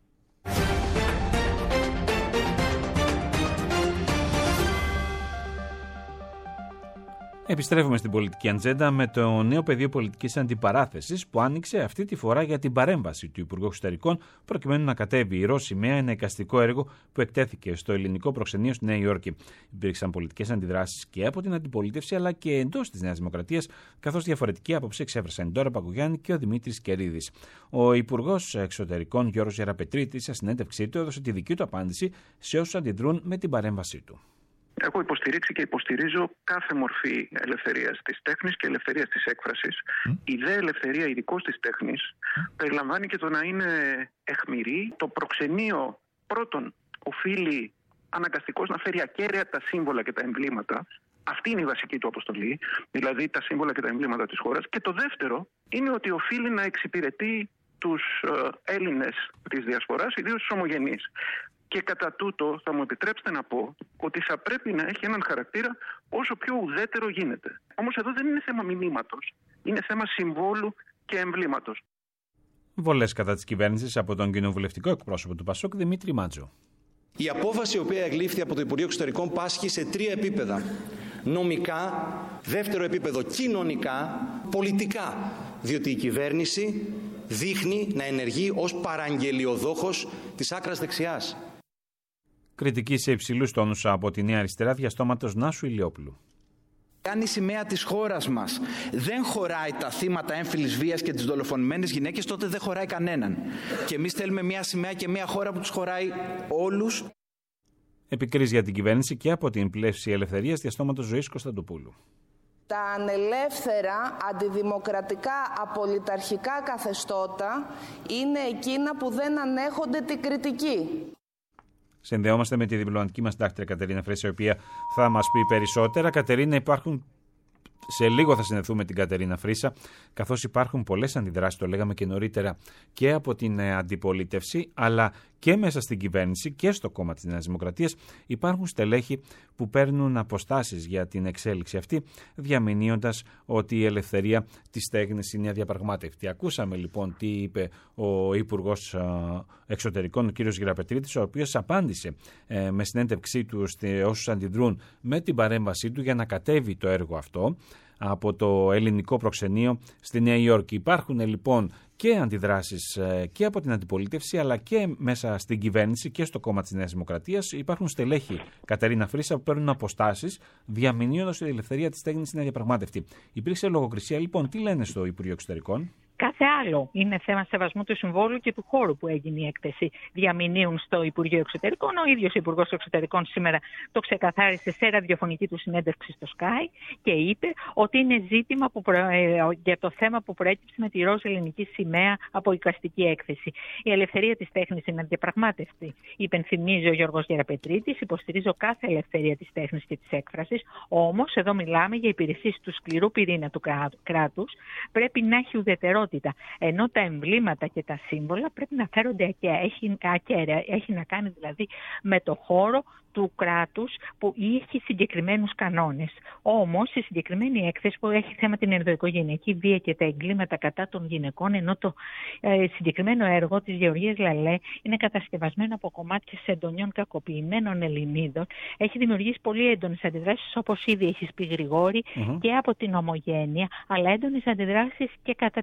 Επιστρέφουμε στην πολιτική ατζέντα με το νέο πεδίο πολιτικής αντιπαράθεσης που άνοιξε αυτή τη φορά για την παρέμβαση του Υπουργού Εξωτερικών προκειμένου να κατέβει η ροζ σημαία, ένα εικαστικό έργο που εκτέθηκε στο ελληνικό προξενείο στη Νέα Υόρκη. Υπήρξαν πολιτικές αντιδράσεις και από την αντιπολίτευση αλλά και εντός της Νέας Δημοκρατίας, καθώς διαφορετική άποψη εξέφρασαν η Ντόρα Πακογιάννη και ο Δημήτρης Κερίδης. Ο Υπουργός Εξωτερικών Γιώργος Γεραπετρίτης, σε συνέντευξή του, έδωσε τη δική του απάντηση σε όσους αντιδρούν με την παρέμβασή του. Έχω υποστηρίξει και υποστηρίζω κάθε μορφή ελευθερίας της τέχνης και ελευθερίας της έκφρασης. Η δε ελευθερία ειδικώς της τέχνης περιλαμβάνει και το να είναι αιχμηρή. Το προξενείο πρώτον οφείλει αναγκαστικώς να φέρει ακέραια τα σύμβολα και τα εμβλήματα. Αυτή είναι η βασική του αποστολή, δηλαδή τα σύμβολα και τα εμβλήματα της χώρας. Και το δεύτερο είναι ότι οφείλει να εξυπηρετεί τους Έλληνες της διασποράς, ιδίως τους ομογενείς. Και κατά τούτο θα μου επιτρέψετε να πω ότι θα πρέπει να έχει έναν χαρακτήρα όσο πιο ουδέτερο γίνεται. Όμως εδώ δεν είναι θέμα μηνύματος, είναι θέμα συμβόλου και εμβλήματος. Βολές κατά της κυβέρνησης από τον κοινοβουλευτικό εκπρόσωπο του ΠΑΣΟΚ, Δημήτρη Μάτζο. Η απόφαση η οποία εκλήφθη από το Υπουργείο Εξωτερικών πάσχει σε 3 επίπεδα. Νομικά, δεύτερο επίπεδο κοινωνικά, πολιτικά. Διότι η κυβέρνηση δείχνει να ενεργεί ως παραγγελιοδόχος της άκρας δεξιάς. Κριτική σε υψηλούς τόνους από τη Νέα Αριστερά, διαστόματος Νάσου Ηλιόπουλου. Αν η σημαία της χώρας μας δεν χωράει τα θύματα έμφυλης βίας και τις δολοφονημένες γυναίκες, τότε δεν χωράει κανέναν. Και εμείς θέλουμε μια σημαία και μια χώρα που τους χωράει όλους. Επικρίζει για την κυβέρνηση και από την πλεύση ελευθερίας, διαστόματος Ζωής Κωνσταντοπούλου. Τα ανελεύθερα, αντιδημοκρατικά, απολυταρχικά καθεστώτα είναι εκείνα που δεν ανέχονται την κριτική. Συνδεόμαστε με τη διπλωματική μας συντάκτρια Κατερίνα Φρέσα, η οποία θα μας πει περισσότερα. Κατερίνα, σε λίγο θα συνδεθούμε με την Κατερίνα Φρέσα, καθώς υπάρχουν πολλές αντιδράσεις, το λέγαμε και νωρίτερα, και από την αντιπολίτευση, αλλά και μέσα στην κυβέρνηση και στο κόμμα της Νέας Δημοκρατίας υπάρχουν στελέχη που παίρνουν αποστάσεις για την εξέλιξη αυτή, διαμηνύοντας ότι η ελευθερία της τέχνης είναι αδιαπραγμάτευτη. Ακούσαμε λοιπόν τι είπε ο Υπουργός Εξωτερικών, ο κ. Γεραπετρίτης, ο οποίος απάντησε με συνέντευξή του όσους αντιδρούν με την παρέμβασή του για να κατέβει το έργο αυτό από το ελληνικό προξενείο στη Νέα Υόρκη. Υπάρχουν λοιπόν και αντιδράσεις και από την αντιπολίτευση αλλά και μέσα στην κυβέρνηση και στο κόμμα της Νέας Δημοκρατίας. Υπάρχουν στελέχη, Κατερίνα Φρέσα, που παίρνουν αποστάσεις διαμηνύοντας ότι η ελευθερία της τέχνης είναι αδιαπραγμάτευτη. Υπήρξε λογοκρισία λοιπόν. Τι λένε στο Υπουργείο Εξωτερικών? Κάθε άλλο είναι θέμα σεβασμού του συμβόλου και του χώρου που έγινε η έκθεση. Διαμηνύουν στο Υπουργείο Εξωτερικών. Ο ίδιος ο Υπουργός Εξωτερικών σήμερα το ξεκαθάρισε σε ραδιοφωνική του συνέντευξη στο Sky και είπε ότι είναι ζήτημα για το θέμα που προέκυψε με τη ροζ ελληνική σημαία από εικαστική έκθεση. Η ελευθερία της τέχνης είναι αδιαπραγμάτευτη. Υπενθυμίζει ο Γιώργος Γεραπετρίτης. Υποστηρίζω κάθε ελευθερία της τέχνης και της έκφρασης. Όμως εδώ μιλάμε για υπηρεσίες του σκληρού πυρήνα του κράτους. Πρέπει να έχει ουδετερότητα. Ενώ τα εμβλήματα και τα σύμβολα πρέπει να φέρονται ακέραια. Έχει να κάνει δηλαδή με το χώρο του κράτους που έχει συγκεκριμένους κανόνες. Όμως η συγκεκριμένη έκθεση που έχει θέμα την ενδοοικογενειακή βία και τα εγκλήματα κατά των γυναικών, ενώ το συγκεκριμένο έργο της Γεωργίας Λαλέ είναι κατασκευασμένο από κομμάτια εντονιών κακοποιημένων Ελληνίδων, έχει δημιουργήσει πολύ έντονες αντιδράσεις, όπως ήδη έχεις πει Γρηγόρη, και από την ομογένεια, αλλά έντονες αντιδράσεις και κατά της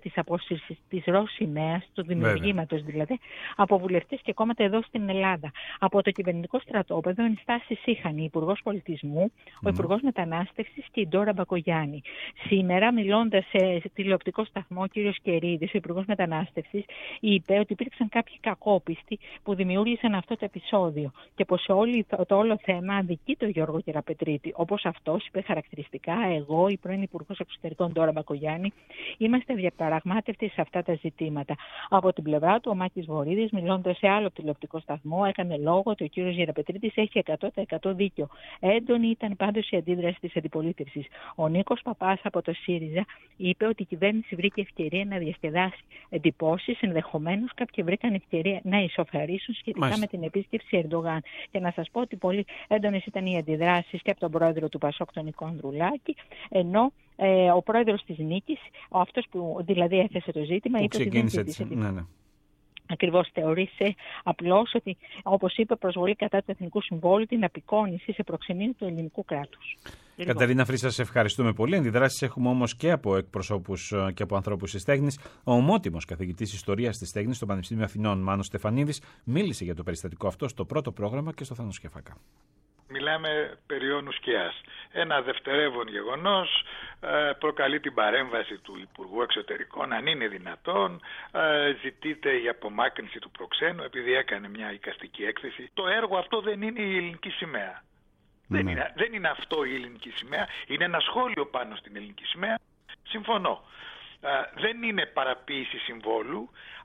απόσυρσης της ροζ σημαίας, του δημιουργήματος δηλαδή, από βουλευτές και κόμματα εδώ στην Ελλάδα. Από το κυβερνητικό στρατόπεδο ενστάσεις είχαν η Υπουργός Πολιτισμού, ο Υπουργός Μετανάστευσης και η Ντόρα Μπακογιάννη. Σήμερα, μιλώντας σε τηλεοπτικό σταθμό, ο κ. Κερίδης, ο Υπουργός Μετανάστευσης, είπε ότι υπήρξαν κάποιοι κακόπιστοι που δημιούργησαν αυτό το επεισόδιο και πως το όλο θέμα αδικεί τον Γιώργο Γεραπετρίτη. Όπως αυτός είπε χαρακτηριστικά, εγώ, η πρώην Υπουργός Εξωτερικών Ντόρα Μπακογιάννη, είμαστε διαπραγμάτευτοι σε αυτά τα ζητήματα. Από την πλευρά του, ο Μάκης Βορίδης, μιλώντας σε άλλο τηλεοπτικό σταθμό, έκανε λόγο ότι ο κ. Γεραπετρίτης έχει 100% δίκιο. Έντονη ήταν πάντως η αντίδραση της αντιπολίτευσης. Ο Νίκος Παπάς από το ΣΥΡΙΖΑ είπε ότι η κυβέρνηση βρήκε ευκαιρία να διασκεδάσει εντυπώσεις, ενδεχομένως κάποιοι βρήκαν ευκαιρία να ισοφαρίσουν σχετικά με την επίσκεψη Ερντογάν. Και να σας πω ότι πολύ έντονες ήταν οι αντιδράσεις και από τον πρόεδρο του ΠΑΣΟΚ, τον Νικό Ανδρουλάκη, ενώ ο πρόεδρος της Νίκης, αυτός που δηλαδή έθεσε το ζήτημα, είπε ότι δεν ζήτησε. Ακριβώς θεωρήσε απλώς ότι, όπως είπε, προσβολή κατά του Εθνικού Συμβόλου, την απεικόνηση σε προξενείο του ελληνικού κράτους. Κατερίνα Φρύσα, σε ευχαριστούμε πολύ. Αντιδράσεις έχουμε όμως και από εκπροσώπους και από ανθρώπους της τέχνης. Ο ομότιμος καθηγητής Ιστορίας της Τέχνης στο Πανεπιστήμιο Αθηνών, Μάνος Στεφανίδης, μίλησε για το περιστατικό αυτό στο πρώτο πρόγραμμα και στο Θάνο Σκεφάκα. Μιλάμε περί όνου σκιάς. Ένα δευτερεύον γεγονός προκαλεί την παρέμβαση του Υπουργού Εξωτερικών, αν είναι δυνατόν, ζητείται η απομάκρυνση του προξένου επειδή έκανε μια εικαστική έκθεση. Το έργο αυτό δεν είναι η ελληνική σημαία. Δεν είναι αυτό η ελληνική σημαία, είναι ένα σχόλιο πάνω στην ελληνική σημαία. Συμφωνώ. Δεν είναι παραποίηση συμβόλου.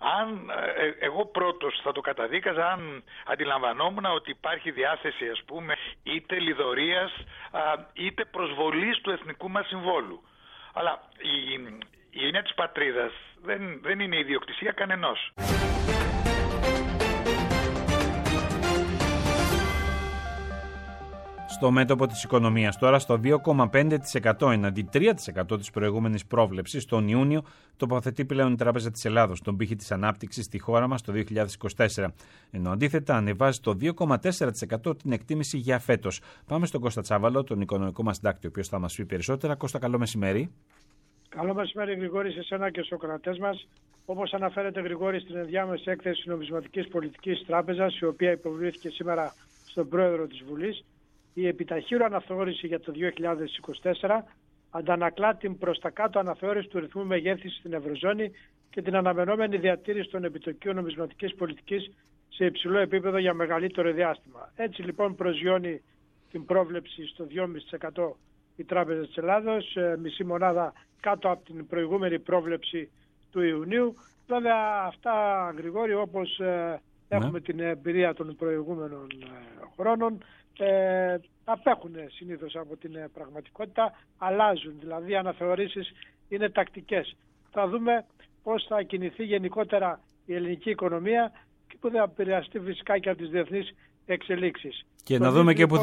Εγώ πρώτος θα το καταδίκαζα αν αντιλαμβανόμουν ότι υπάρχει διάθεση, ας πούμε, είτε λιδωρίας είτε προσβολής του εθνικού μας συμβόλου. Αλλά η έννοια της πατρίδας δεν είναι ιδιοκτησία κανενός. Στο μέτωπο της οικονομίας τώρα, στο 2,5% εναντί 3% της προηγούμενης πρόβλεψης, τον Ιούνιο τοποθετεί πλέον η Τράπεζα της Ελλάδος τον πύχη της ανάπτυξης στη χώρα μας το 2024. Ενώ αντίθετα ανεβάζει το 2,4% την εκτίμηση για φέτος. Πάμε στον Κώστα Τσάβαλο, τον οικονομικό μας συντάκτη, ο οποίος θα μας πει περισσότερα. Κώστα, καλό μεσημέρι. Καλό μεσημέρι, Γρηγόρη, σε εσένα και στους κρατές μας. Όπως αναφέρεται, Γρηγόρη, στην ενδιάμεση έκθεση της Νομισματικής Πολιτικής Τράπεζας, η οποία υποβλήθηκε σήμερα στον Πρόεδρο της Βουλής, η επιταχύρω αναθεώρηση για το 2024 αντανακλά την προς τα κάτω αναθεώρηση του ρυθμού μεγέθυνσης στην Ευρωζώνη και την αναμενόμενη διατήρηση των επιτοκίων νομισματικής πολιτικής σε υψηλό επίπεδο για μεγαλύτερο διάστημα. Έτσι λοιπόν προσγειώνει την πρόβλεψη στο 2,5% η Τράπεζα της Ελλάδος, μισή μονάδα κάτω από την προηγούμενη πρόβλεψη του Ιουνίου. Βέβαια αυτά, Γρηγόρη, όπως έχουμε την εμπειρία των προηγούμενων χρόνων, απέχουν συνήθως από την πραγματικότητα, αλλάζουν, δηλαδή οι αναθεωρήσεις είναι τακτικές. Θα δούμε πώς θα κινηθεί γενικότερα η ελληνική οικονομία και που θα επηρεαστεί φυσικά και από τις διεθνείς εξελίξεις. Και να δούμε και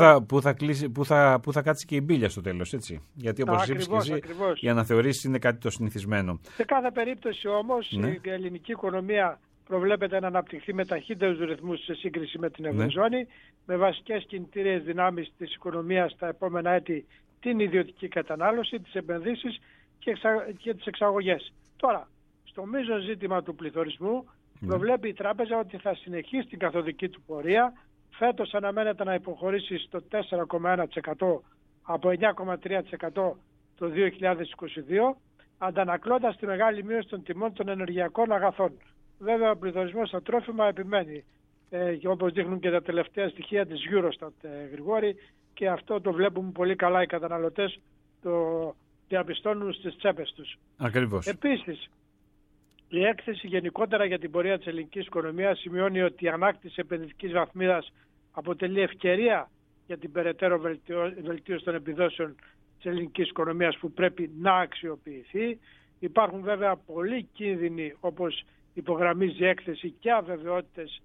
πού θα κάτσει και η μπίλια στο τέλος, έτσι. Γιατί όπως είπες και εσύ, οι αναθεωρήσεις είναι κάτι το συνηθισμένο. Σε κάθε περίπτωση όμως η ελληνική οικονομία προβλέπεται να αναπτυχθεί με ταχύτερους ρυθμούς σε σύγκριση με την Ευρωζώνη, με βασικές κινητήριες δυνάμεις της οικονομίας τα επόμενα έτη την ιδιωτική κατανάλωση, τις επενδύσεις και τις εξαγωγές. Τώρα, στο μείζον ζήτημα του πληθωρισμού, προβλέπει η Τράπεζα ότι θα συνεχίσει την καθοδική του πορεία. Φέτος αναμένεται να υποχωρήσει στο 4,1% από 9,3% το 2022, αντανακλώντας τη μεγάλη μείωση των τιμών των ενεργειακών αγαθών. Βέβαια, ο πληθωρισμός στα τρόφιμα επιμένει, όπως δείχνουν και τα τελευταία στοιχεία της Eurostat, Γρηγόρη, και αυτό το βλέπουμε πολύ καλά οι καταναλωτές, το διαπιστώνουν στις τσέπες τους. Ακριβώς. Επίσης, η έκθεση γενικότερα για την πορεία της ελληνικής οικονομίας σημειώνει ότι η ανάκτηση επενδυτικής βαθμίδας αποτελεί ευκαιρία για την περαιτέρω βελτίωση των επιδόσεων της ελληνικής οικονομίας που πρέπει να αξιοποιηθεί. Υπάρχουν βέβαια πολλοί κίνδυνοι, όπως υπογραμμίζει η έκθεση, και αβεβαιότητες,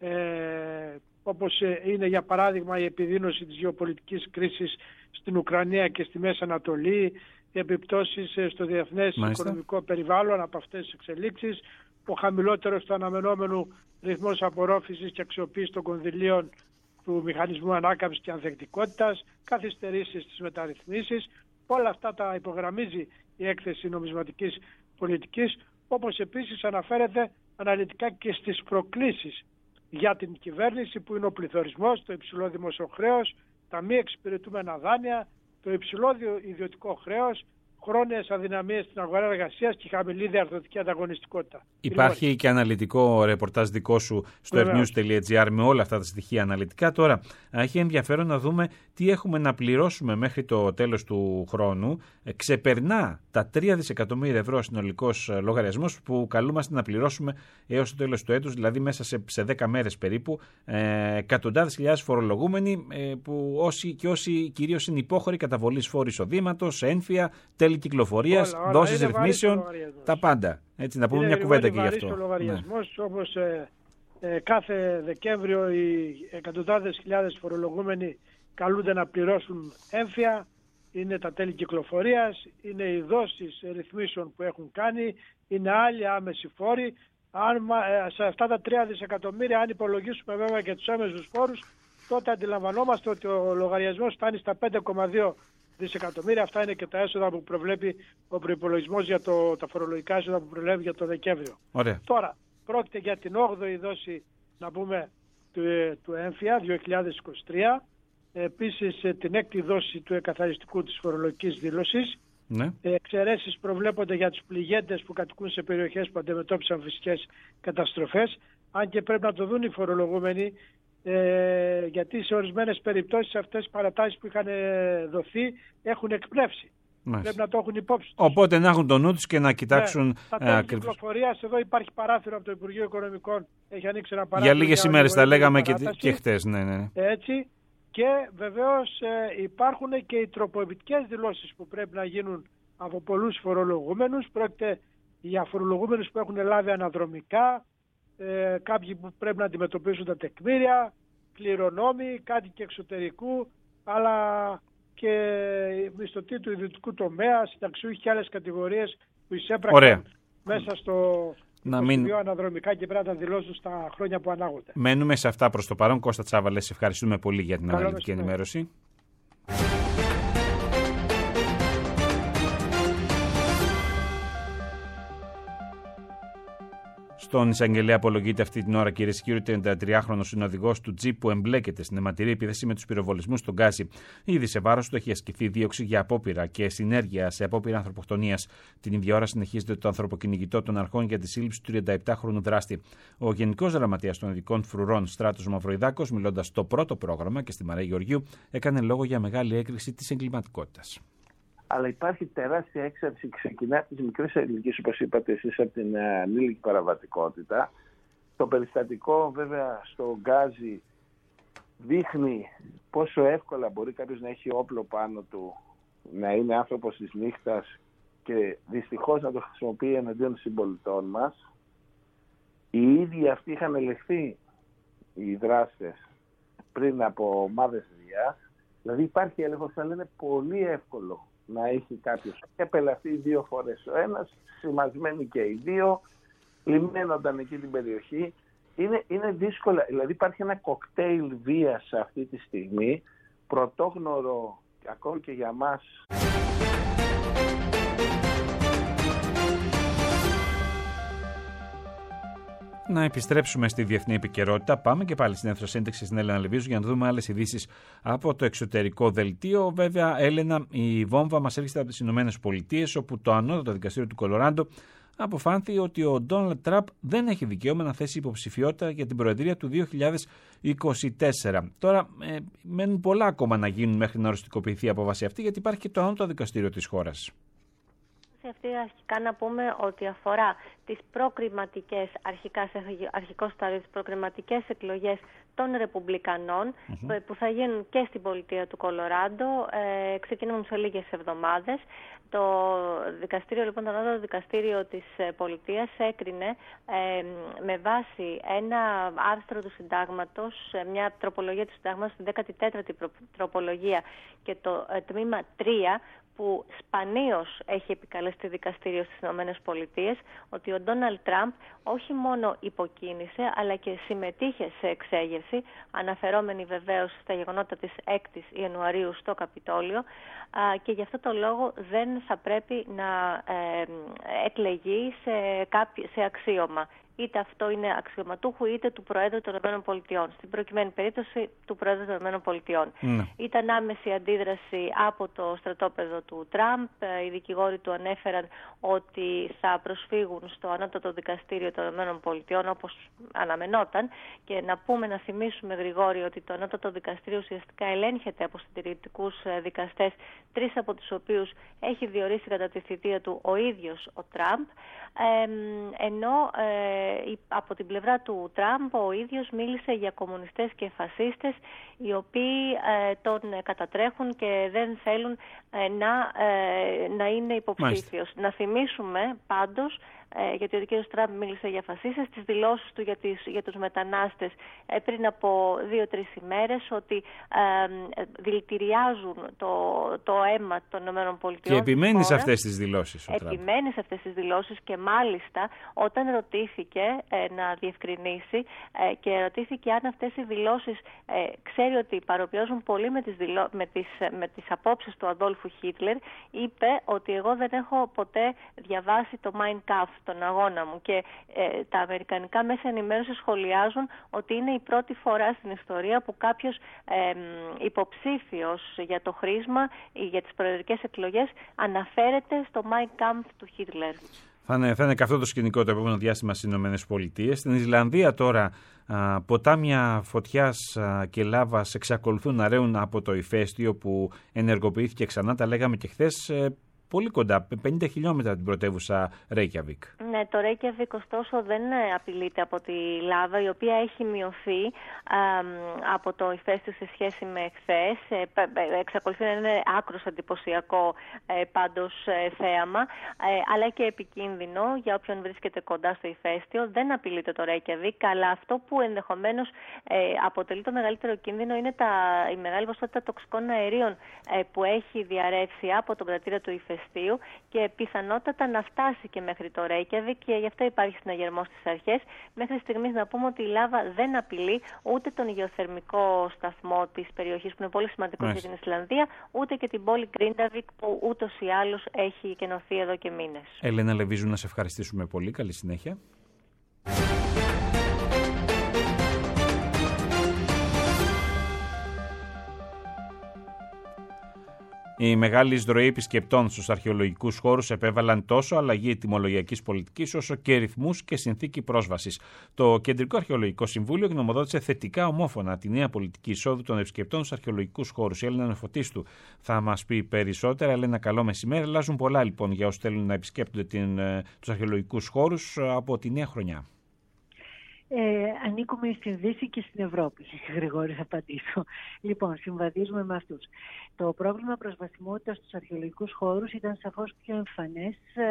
όπως είναι για παράδειγμα η επιδείνωση της γεωπολιτικής κρίσης στην Ουκρανία και στη Μέση Ανατολή, οι επιπτώσεις στο διεθνές οικονομικό περιβάλλον από αυτές τις εξελίξεις, ο χαμηλότερος του αναμενόμενου ρυθμός απορρόφησης και αξιοποίησης των κονδυλίων του Μηχανισμού Ανάκαμψης και Ανθεκτικότητας, καθυστερήσεις στις μεταρρυθμίσεις. Όλα αυτά τα υπογραμμίζει η έκθεση νομισματικής πολιτικής, όπως επίσης αναφέρεται αναλυτικά και στις προκλήσεις για την κυβέρνηση, που είναι ο πληθωρισμός, το υψηλό δημοσιοχρέος, τα μη εξυπηρετούμενα δάνεια, το υψηλό ιδιωτικό χρέος, χρόνιες αδυναμίες στην αγορά εργασίας και χαμηλή διαρθρωτική ανταγωνιστικότητα. Υπάρχει και αναλυτικό ρεπορτάζ δικό σου στο ernews.gr με όλα αυτά τα στοιχεία αναλυτικά. Τώρα, έχει ενδιαφέρον να δούμε τι έχουμε να πληρώσουμε μέχρι το τέλος του χρόνου. Ξεπερνά τα 3 δισεκατομμύρια ευρώ συνολικός λογαριασμός που καλούμαστε να πληρώσουμε έως το τέλος του έτους, δηλαδή μέσα σε 10 μέρες περίπου, εκατοντάδες χιλιάδες φορολογούμενοι, που όσοι κυρίως είναι υπόχωροι καταβολής φόρου εισοδήματος, ένφια, τέλη κυκλοφορίας, δόσεις ρυθμίσεων, τα πάντα. Έτσι, να πούμε μια κουβέντα και γι' αυτό. Είναι ο λογαριασμός, όπως κάθε Δεκέμβριο οι εκατοντάδες χιλιάδες φορολογούμενοι καλούνται να πληρώσουν έμφια, είναι τα τέλη κυκλοφορίας, είναι οι δόσεις ρυθμίσεων που έχουν κάνει, είναι άλλοι άμεσοι φόροι. Σε αυτά τα 3 δισεκατομμύρια, αν υπολογίσουμε βέβαια και τους άμεσους φόρους, τότε αντιλαμβανόμαστε ότι ο λογαριασμός φτάνει στα 5,2 δισεκατομμύρια. Αυτά είναι και τα έμφια που προβλέπει ο προϋπολογισμός για τα φορολογικά έσοδα που προβλέπει για το Δεκέμβριο. Ωραία. Τώρα, πρόκειται για την 8η δόση, να πούμε, του έμφυα 2023. Επίσης την 6η δόση του εκαθαριστικού της φορολογικής δήλωσης. Ναι. Εξαιρέσεις προβλέπονται για τους πληγέντες που κατοικούν σε περιοχές που αντιμετώπισαν φυσικές καταστροφές. Αν και πρέπει να το δουν οι φορολογούμενοι, γιατί σε ορισμένες περιπτώσεις αυτές οι παρατάσεις που είχαν δοθεί έχουν εκπνεύσει. Πρέπει να το έχουν υπόψη τους. Οπότε να έχουν το νου τους και να κοιτάξουν. Τα τέλη κυκλοφορίας, εδώ υπάρχει παράθυρο από το Υπουργείο Οικονομικών. Έχει ανοίξει ένα παράθυρο. Για λίγες ημέρες τα λέγαμε και χτες. Ναι. Έτσι. Και βεβαίως υπάρχουν και οι τροποποιητικές δηλώσεις που πρέπει να γίνουν από πολλούς φορολογούμενους. Πρόκειται για φορολογούμενους που έχουν λάβει αναδρομικά, κάποιοι που πρέπει να αντιμετωπίσουν τα τεκμήρια, κληρονόμοι, κάτοικοι εξωτερικού, αλλά και μισθωτοί του ιδιωτικού τομέα, συνταξιούχοι και άλλες κατηγορίες που εισέπραξαν μέσα στο δύο αναδρομικά και πρέπει να τα δηλώσουν στα χρόνια που ανάγονται. Μένουμε σε αυτά προς το παρόν. Κώστα Τσάβαλε, σε ευχαριστούμε πολύ για την αναλυτική ενημέρωση. Στον εισαγγελέα απολογείται αυτή την ώρα, κυρίες και κύριοι, 33χρονος είναι οδηγός του τζιπ που εμπλέκεται στην αιματηρή επίθεση με τους πυροβολισμούς στον Γκάζι. Ήδη σε βάρος του έχει ασκηθεί δίωξη για απόπειρα και συνέργεια σε απόπειρα ανθρωποκτονίας. Την ίδια ώρα συνεχίζεται το ανθρωποκυνηγητό των αρχών για τη σύλληψη του 37χρονου δράστη. Ο Γενικός Γραμματέας των Ειδικών Φρουρών, Στράτος Μαυροϊδάκος, μιλώντας στο πρώτο πρόγραμμα και στη Μαρία Γεωργίου, έκανε λόγο για μεγάλη έκρηξη της εγκληματικότητας. Αλλά υπάρχει τεράστια έξαρση, ξεκινά από τις μικρές ηλικίες, όπως είπατε εσείς, από την ανήλικη παραβατικότητα. Το περιστατικό βέβαια στο Γκάζι δείχνει πόσο εύκολα μπορεί κάποιος να έχει όπλο πάνω του, να είναι άνθρωπος της νύχτας και δυστυχώς να το χρησιμοποιεί εναντίον συμπολιτών μας. Οι ίδιοι αυτοί είχαν ελεγχθεί, οι δράστες, πριν από ομάδες βίας. Δηλαδή υπάρχει έλεγχος, θα λένε πολύ εύκολο να έχει κάποιος και απελαθεί 2 φορές ο ένας, σημασμένοι και οι 2, λιμένονταν εκεί την περιοχή. Είναι δύσκολα, δηλαδή υπάρχει ένα κοκτέιλ βίας αυτή τη στιγμή, πρωτόγνωρο ακόμη και για μας. Να επιστρέψουμε στη διεθνή επικαιρότητα. Πάμε και πάλι στην αίθουσα σύνταξη στην Έλενα Λεβίζου για να δούμε άλλες ειδήσεις από το εξωτερικό δελτίο. Βέβαια, Έλενα, η βόμβα μας έρχεται από τις Ηνωμένες Πολιτείες, όπου το ανώτατο δικαστήριο του Κολοράντο αποφάνθη ότι ο Ντόναλντ Τραμπ δεν έχει δικαίωμα να θέσει υποψηφιότητα για την προεδρία του 2024. Τώρα, μένουν πολλά ακόμα να γίνουν μέχρι να οριστικοποιηθεί η απόφαση αυτή, γιατί υπάρχει και το ανώτατο δικαστήριο της χώρας. Αυτή αρχικά να πούμε ότι αφορά τις προκριματικές, αρχικά σε αρχικό στάδιο, τις προκριματικές εκλογές των Ρεπουμπλικανών που θα γίνουν και στην πολιτεία του Κολοράντο, ξεκινούν σε λίγες εβδομάδες. Το δικαστήριο, λοιπόν, το ανώτατο δικαστήριο της πολιτείας έκρινε με βάση ένα άρθρο του συντάγματος, μια τροπολογία του συντάγματος, την 14η τροπολογία και το τμήμα 3, που σπανίως έχει επικαλεστεί δικαστήριο στις ΗΠΑ, ότι ο Ντόναλντ Τραμπ όχι μόνο υποκίνησε, αλλά και συμμετείχε σε εξέγερση, αναφερόμενη βεβαίως στα γεγονότα της 6ης Ιανουαρίου στο Καπιτόλιο, και γι' αυτό το λόγο δεν θα πρέπει να εκλεγεί σε αξίωμα. Είτε αυτό είναι αξιωματούχου είτε του Προέδρου των ΗΠΑ. Στην προκειμένη περίπτωση του Προέδρου των ΗΠΑ. Ήταν άμεση αντίδραση από το στρατόπεδο του Τραμπ. Οι δικηγόροι του ανέφεραν ότι θα προσφύγουν στο Ανώτατο Δικαστήριο των ΗΠΑ, όπως αναμενόταν. Και να θυμίσουμε, Γρηγόρη, ότι το Ανώτατο Δικαστήριο ουσιαστικά ελέγχεται από συντηρητικούς δικαστές, 3 από τους οποίους έχει διορίσει κατά τη θητεία του ο ίδιος ο Τραμπ. Ενώ από την πλευρά του Τραμπ ο ίδιος μίλησε για κομμουνιστές και φασίστες, οι οποίοι τον κατατρέχουν και δεν θέλουν να είναι υποψήφιος. Να θυμίσουμε πάντως, γιατί ο κ. Τραμπ μίλησε για φασίστες, τις δηλώσεις του για τους μετανάστες πριν από 2-3 ημέρες, ότι δηλητηριάζουν το αίμα των ΗΠΑ. Και επιμένει σε αυτές τις δηλώσεις ο Τραμπ. Επιμένει σε αυτές τις δηλώσεις και μάλιστα όταν ρωτήθηκε να διευκρινίσει και ρωτήθηκε αν αυτές οι δηλώσεις ξέρει ότι παροπιάζουν πολύ με τις απόψεις του Αδόλφου Χίτλερ, είπε ότι εγώ δεν έχω ποτέ διαβάσει το Mein Kampf, τον αγώνα μου, και τα αμερικανικά μέσα ενημέρωσης σχολιάζουν ότι είναι η πρώτη φορά στην ιστορία που κάποιος υποψήφιος για το χρήσμα ή για τις προεδρικές εκλογές αναφέρεται στο Mein Kampf του Χίτλερ. Θα είναι καυτό το σκηνικό το επόμενο διάστημα στις ΗΠΑ. Στην Ισλανδία τώρα ποτάμια φωτιάς και λάβας εξακολουθούν να ρέουν από το ηφαίστειο που ενεργοποιήθηκε ξανά. Τα λέγαμε και χθες. Πολύ κοντά, 50 χιλιόμετρα από την πρωτεύουσα Ρέικιαβικ. Ναι, το Ρέικιαβικ ωστόσο δεν απειλείται από τη λάβα, η οποία έχει μειωθεί από το ηφαίστειο σε σχέση με χθες. Εξακολουθεί να είναι άκρως εντυπωσιακό πάντως θέαμα, αλλά και επικίνδυνο για όποιον βρίσκεται κοντά στο ηφαίστειο. Δεν απειλείται το Ρέικιαβικ, αλλά αυτό που ενδεχομένως αποτελεί το μεγαλύτερο κίνδυνο είναι η μεγάλη ποσότητα τοξικών αερίων που έχει διαρρεύσει από τον κρατήρα του ηφαίστειου και πιθανότατα να φτάσει και μέχρι το Ρέικιαβικ, και γι' αυτό υπάρχει συναγερμός στις αρχές. Μέχρι στιγμής να πούμε ότι η λάβα δεν απειλεί ούτε τον γεωθερμικό σταθμό της περιοχής, που είναι πολύ σημαντικός για την Ισλανδία, ούτε και την πόλη Γκρίνταβικ, που ούτως ή άλλως έχει κενωθεί εδώ και μήνες. Έλενα Λεβίζου, να σε ευχαριστήσουμε πολύ. Καλή συνέχεια. Η μεγάλη εισρωή επισκεπτών στους αρχαιολογικούς χώρους επέβαλαν τόσο αλλαγή τιμολογιακής πολιτικής όσο και ρυθμούς και συνθήκη πρόσβασης. Το Κεντρικό Αρχαιολογικό Συμβούλιο γνωμοδότησε θετικά ομόφωνα τη νέα πολιτική εισόδου των επισκεπτών στους αρχαιολογικούς χώρους. Η Έλληνα Νεφωτίστου θα μας πει περισσότερα. Έλενα, καλό μεσημέρι. Αλλάζουν πολλά λοιπόν για όσους θέλουν να επισκέπτονται τους αρχαιολογικούς χώρους από τη νέα χρονιά. Ανήκουμε στην Δύση και στην Ευρώπη, Γρηγόρη, θα απαντήσω. Λοιπόν, συμβαδίζουμε με αυτούς. Το πρόβλημα προσβασιμότητας στους αρχαιολογικούς χώρους ήταν σαφώς πιο εμφανές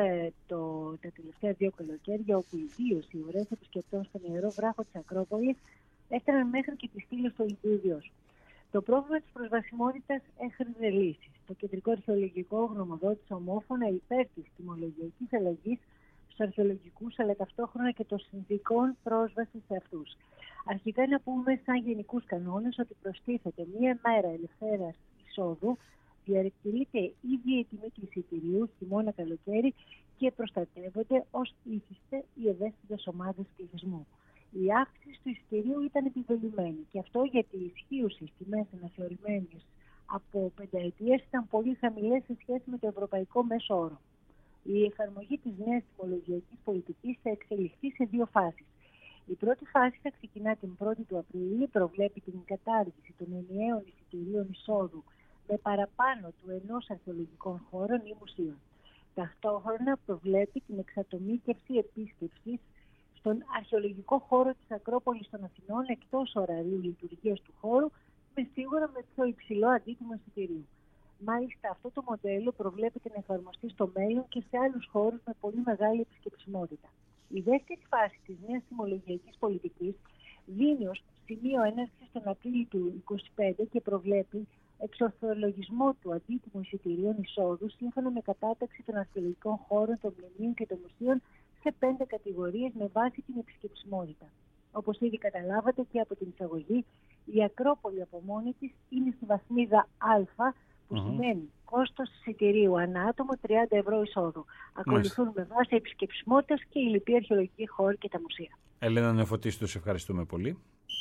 τα τελευταία 2 καλοκαίρια, όπου ιδίως οι ουρές επισκεπτών στον ιερό βράχο της Ακρόπολης έφταναν μέχρι και τη στήλη στο Ολυμπίου. Το πρόβλημα της προσβασιμότητας έχριζε λύσεις. Το Κεντρικό Αρχαιολογικό γνωμοδότησε ομόφωνα υπέρ της τιμολογιακής αλλαγής στους αρχαιολογικούς, αλλά ταυτόχρονα και των συνδικών πρόσβασης σε αυτούς. Αρχικά να πούμε σαν γενικούς κανόνες ότι προστίθεται μία μέρα ελευθέρας εισόδου, διαρρεκτηρείται η ίδια η τιμή του εισιτηρίου χειμώνα καλοκαίρι και προστατεύονται ως ήθιστε οι ευαίσθητες ομάδες πληθυσμού. Η αύξηση του εισιτηρίου ήταν επιβεβλημένη και αυτό γιατί οι ισχύουσες τιμές αναθεωρημένες από πενταετίες ήταν πολύ χαμηλές σε σχέση με το ευρωπαϊκό μέσο όρο. Η εφαρμογή της νέας τιμολογιακής πολιτικής θα εξελιχθεί σε 2 φάσεις. Η πρώτη φάση θα ξεκινά την 1η του Απριλίου, προβλέπει την κατάργηση των ενιαίων εισιτηρίων εισόδου με παραπάνω του 1 αρχαιολογικών χώρων ή μουσείων. Ταυτόχρονα προβλέπει την εξατομίκευση επίσκεψης στον αρχαιολογικό χώρο της Ακρόπολης των Αθηνών εκτός ωραρίου λειτουργίας του χώρου, σίγουρα με πιο υψηλό αντίτιμο εισιτηρίου. Μάλιστα, αυτό το μοντέλο προβλέπεται να εφαρμοστεί στο μέλλον και σε άλλους χώρους με πολύ μεγάλη επισκεψιμότητα. Η δεύτερη φάση της νέας τιμολογιακής πολιτικής δίνει ως σημείο έναρξης τον Απρίλιο του 2025 και προβλέπει εξορθολογισμό του αντίτιμου εισιτηρίων εισόδου σύμφωνα με κατάταξη των αρχαιολογικών χώρων, των μνημείων και των μουσείων σε 5 κατηγορίες με βάση την επισκεψιμότητα. Όπως ήδη καταλάβατε και από την εισαγωγή, η Ακρόπολη από μόνη της είναι στη βαθμίδα Α, που σημαίνει κόστος εισιτηρίου ανά άτομο 30 ευρώ εισόδου. Ακολουθούν με βάση επισκεψιμότητας και η λοιπή αρχαιολογική χώρη και τα μουσεία. Ελένα Νεοφωτίστου, σε ευχαριστούμε πολύ.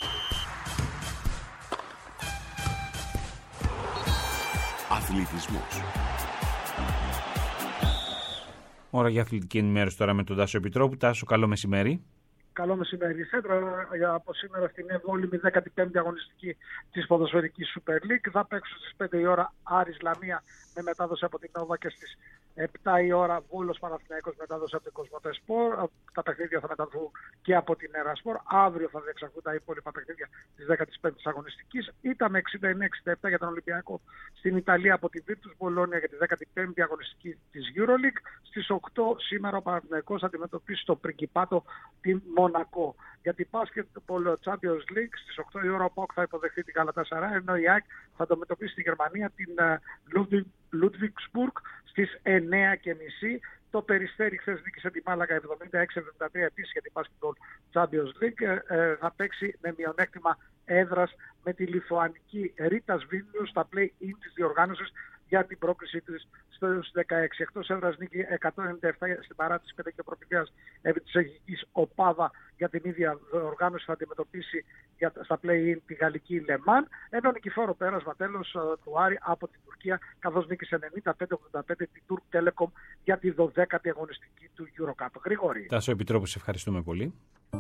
Αθλητισμός. Ώρα για αθλητική ενημέρωση τώρα με τον Τάσο Επιτρόπου. Τάσο, καλό μεσημέρι. Καλό μεσημέρι. Η Σέντρα από σήμερα στην 7η 15η αγωνιστική της ποδοσφαιρικής Super League. Θα παίξουν στις 5 η ώρα Άρης Λαμία με μετάδοση από την Νόβα και στις 7 η ώρα Βόλος Παναθηναϊκός μετάδοση από την Κοσμοτέ Σπορ. Τα παιχνίδια θα μεταδοθούν και από την Ερασπορ. Αύριο θα διεξαχθούν τα υπόλοιπα παιχνίδια της 15ης αγωνιστικής. Ήταν με 69-67 για τον Ολυμπιακό στην Ιταλία από τη Βίρτους Μπολόνια για τη 15η αγωνιστική της EuroLeague. Στις 8 σήμερα ο Παναθηναϊκός θα αντιμετωπίσει το Πριγκιπάτο την Μονακό. Για την Basketball Champions League στις 8 η ώρα ο ΠΑΟΚ θα υποδεχθεί την Galatasaray, ενώ η ΑΕΚ θα αντιμετωπίσει στη Γερμανία την Ludwigsburg στις 9:30. Το Περιστέρι χθες νίκησε τη Μάλαγα 76-73 επίσης για την Basketball Champions League. Θα παίξει με μειονέκτημα έδρας με τη λιθουανική Ρίτας Βίλνιους στα play-in της διοργάνωσης για την πρόκριση της στους 16. Εκτός έδρας νίκη 197 στην παράτηση πέντε και προπηδείας επί της Αιγικής Οπάδα για την ίδια οργάνωση θα αντιμετωπίσει στα play-in τη γαλλική Λεμάν. Ενώ νικηφόρο πέρασμα τέλος του Άρη από την Τουρκία, καθώς νίκησε 95-85 την Turk Telecom για τη 12η αγωνιστική του EuroCup. Γρηγόρη. Τάσο Επιτρόπου, σε ευχαριστούμε πολύ.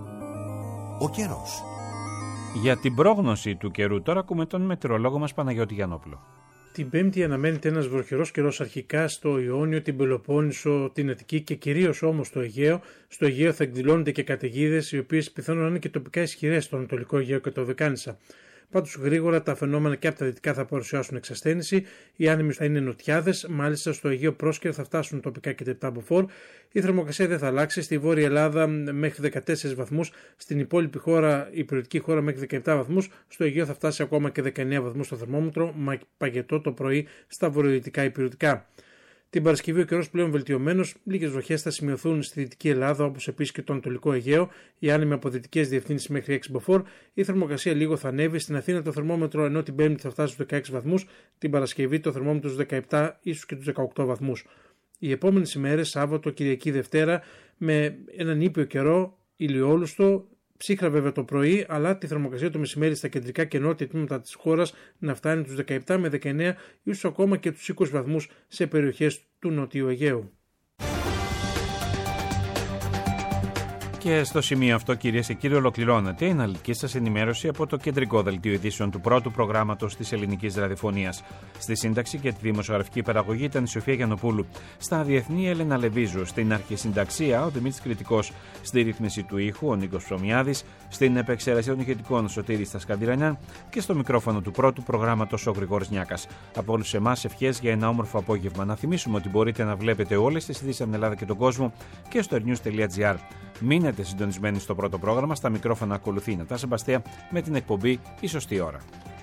Ο καιρός. Για την πρόγνωση του καιρού τώρα ακούμε τον μετεωρολόγο μας Παναγιώτη Γιαννόπουλο. Την Πέμπτη αναμένεται ένας βροχερός καιρός αρχικά στο Ιόνιο, την Πελοπόννησο, την Αττική και κυρίως όμως στο Αιγαίο. Στο Αιγαίο θα εκδηλώνονται και καταιγίδες, οι οποίες πιθανόν να είναι και τοπικά ισχυρές στο Ανατολικό Αιγαίο και το Δεκάνησα. Πάντως γρήγορα τα φαινόμενα και από τα δυτικά θα παρουσιάσουν εξασθένηση. Οι άνεμοι θα είναι νοτιάδες, μάλιστα στο Αιγαίο πρόσκαιρα θα φτάσουν τοπικά και 7 μποφόρ. Η θερμοκρασία δεν θα αλλάξει. Στη Βόρεια Ελλάδα μέχρι 14 βαθμούς, στην υπόλοιπη χώρα, η υπηρετική χώρα μέχρι 17 βαθμούς. Στο Αιγαίο θα φτάσει ακόμα και 19 βαθμούς στο θερμόμετρο, μα παγετό το πρωί στα βορειοδυτικά υπηρετικά. Την Παρασκευή ο καιρός πλέον βελτιωμένος, λίγες βροχές θα σημειωθούν στη Δυτική Ελλάδα όπως επίσης και το Ανατολικό Αιγαίο, οι άνεμοι από δυτικές διευθύνσεις μέχρι 6 μποφόρ, η θερμοκρασία λίγο θα ανέβει, στην Αθήνα το θερμόμετρο ενώ την Πέμπτη θα φτάσει στους 16 βαθμούς, την Παρασκευή το θερμόμετρο στους 17 ίσως και τους 18 βαθμούς. Οι επόμενες ημέρες, Σάββατο, Κυριακή, Δευτέρα, με έναν ήπιο καιρό, ηλιόλουστο, ψύχρα βέβαια το πρωί, αλλά τη θερμοκρασία το μεσημέρι στα κεντρικά και νότια τμήματα της χώρας να φτάνει τους 17 με 19 ίσως ακόμα και τους 20 βαθμούς σε περιοχές του Νοτιού Αιγαίου. Και στο σημείο αυτό, κυρίες και κύριοι, ολοκληρώνεται η αναλυτική σας ενημέρωση από το κεντρικό δελτίο ειδήσεων του πρώτου προγράμματος της ελληνικής ραδιοφωνίας. Στη σύνταξη και τη δημοσιογραφική παραγωγή ήταν η Σοφία Γιαννοπούλου. Στα διεθνή, η Έλενα Λεβίζου. Στην αρχισυνταξία, ο Δημήτρης Κρητικός. Στη ρύθμιση του ήχου, ο Νίκος Ψωμιάδης. Στην επεξεργασία των ηχητικών, ο Σωτήρης Τασκαντηρανιάν. Και στο μικρόφωνο του πρώτου προγράμματος, ο Γρηγόρης Νιάκας. Από όλους εμάς, ευχές για ένα όμορφο απόγευμα. Να θυμίσουμε ότι μπορείτε να βλέπετε όλες τις ειδήσεις από την Ελλάδα και τον κόσμο και στο ernews.gr. Μείνετε συντονισμένοι στο πρώτο πρόγραμμα. Στα μικρόφωνα ακολουθεί η Νατάσα Μπαστέα με την εκπομπή «Η Σωστή Ώρα».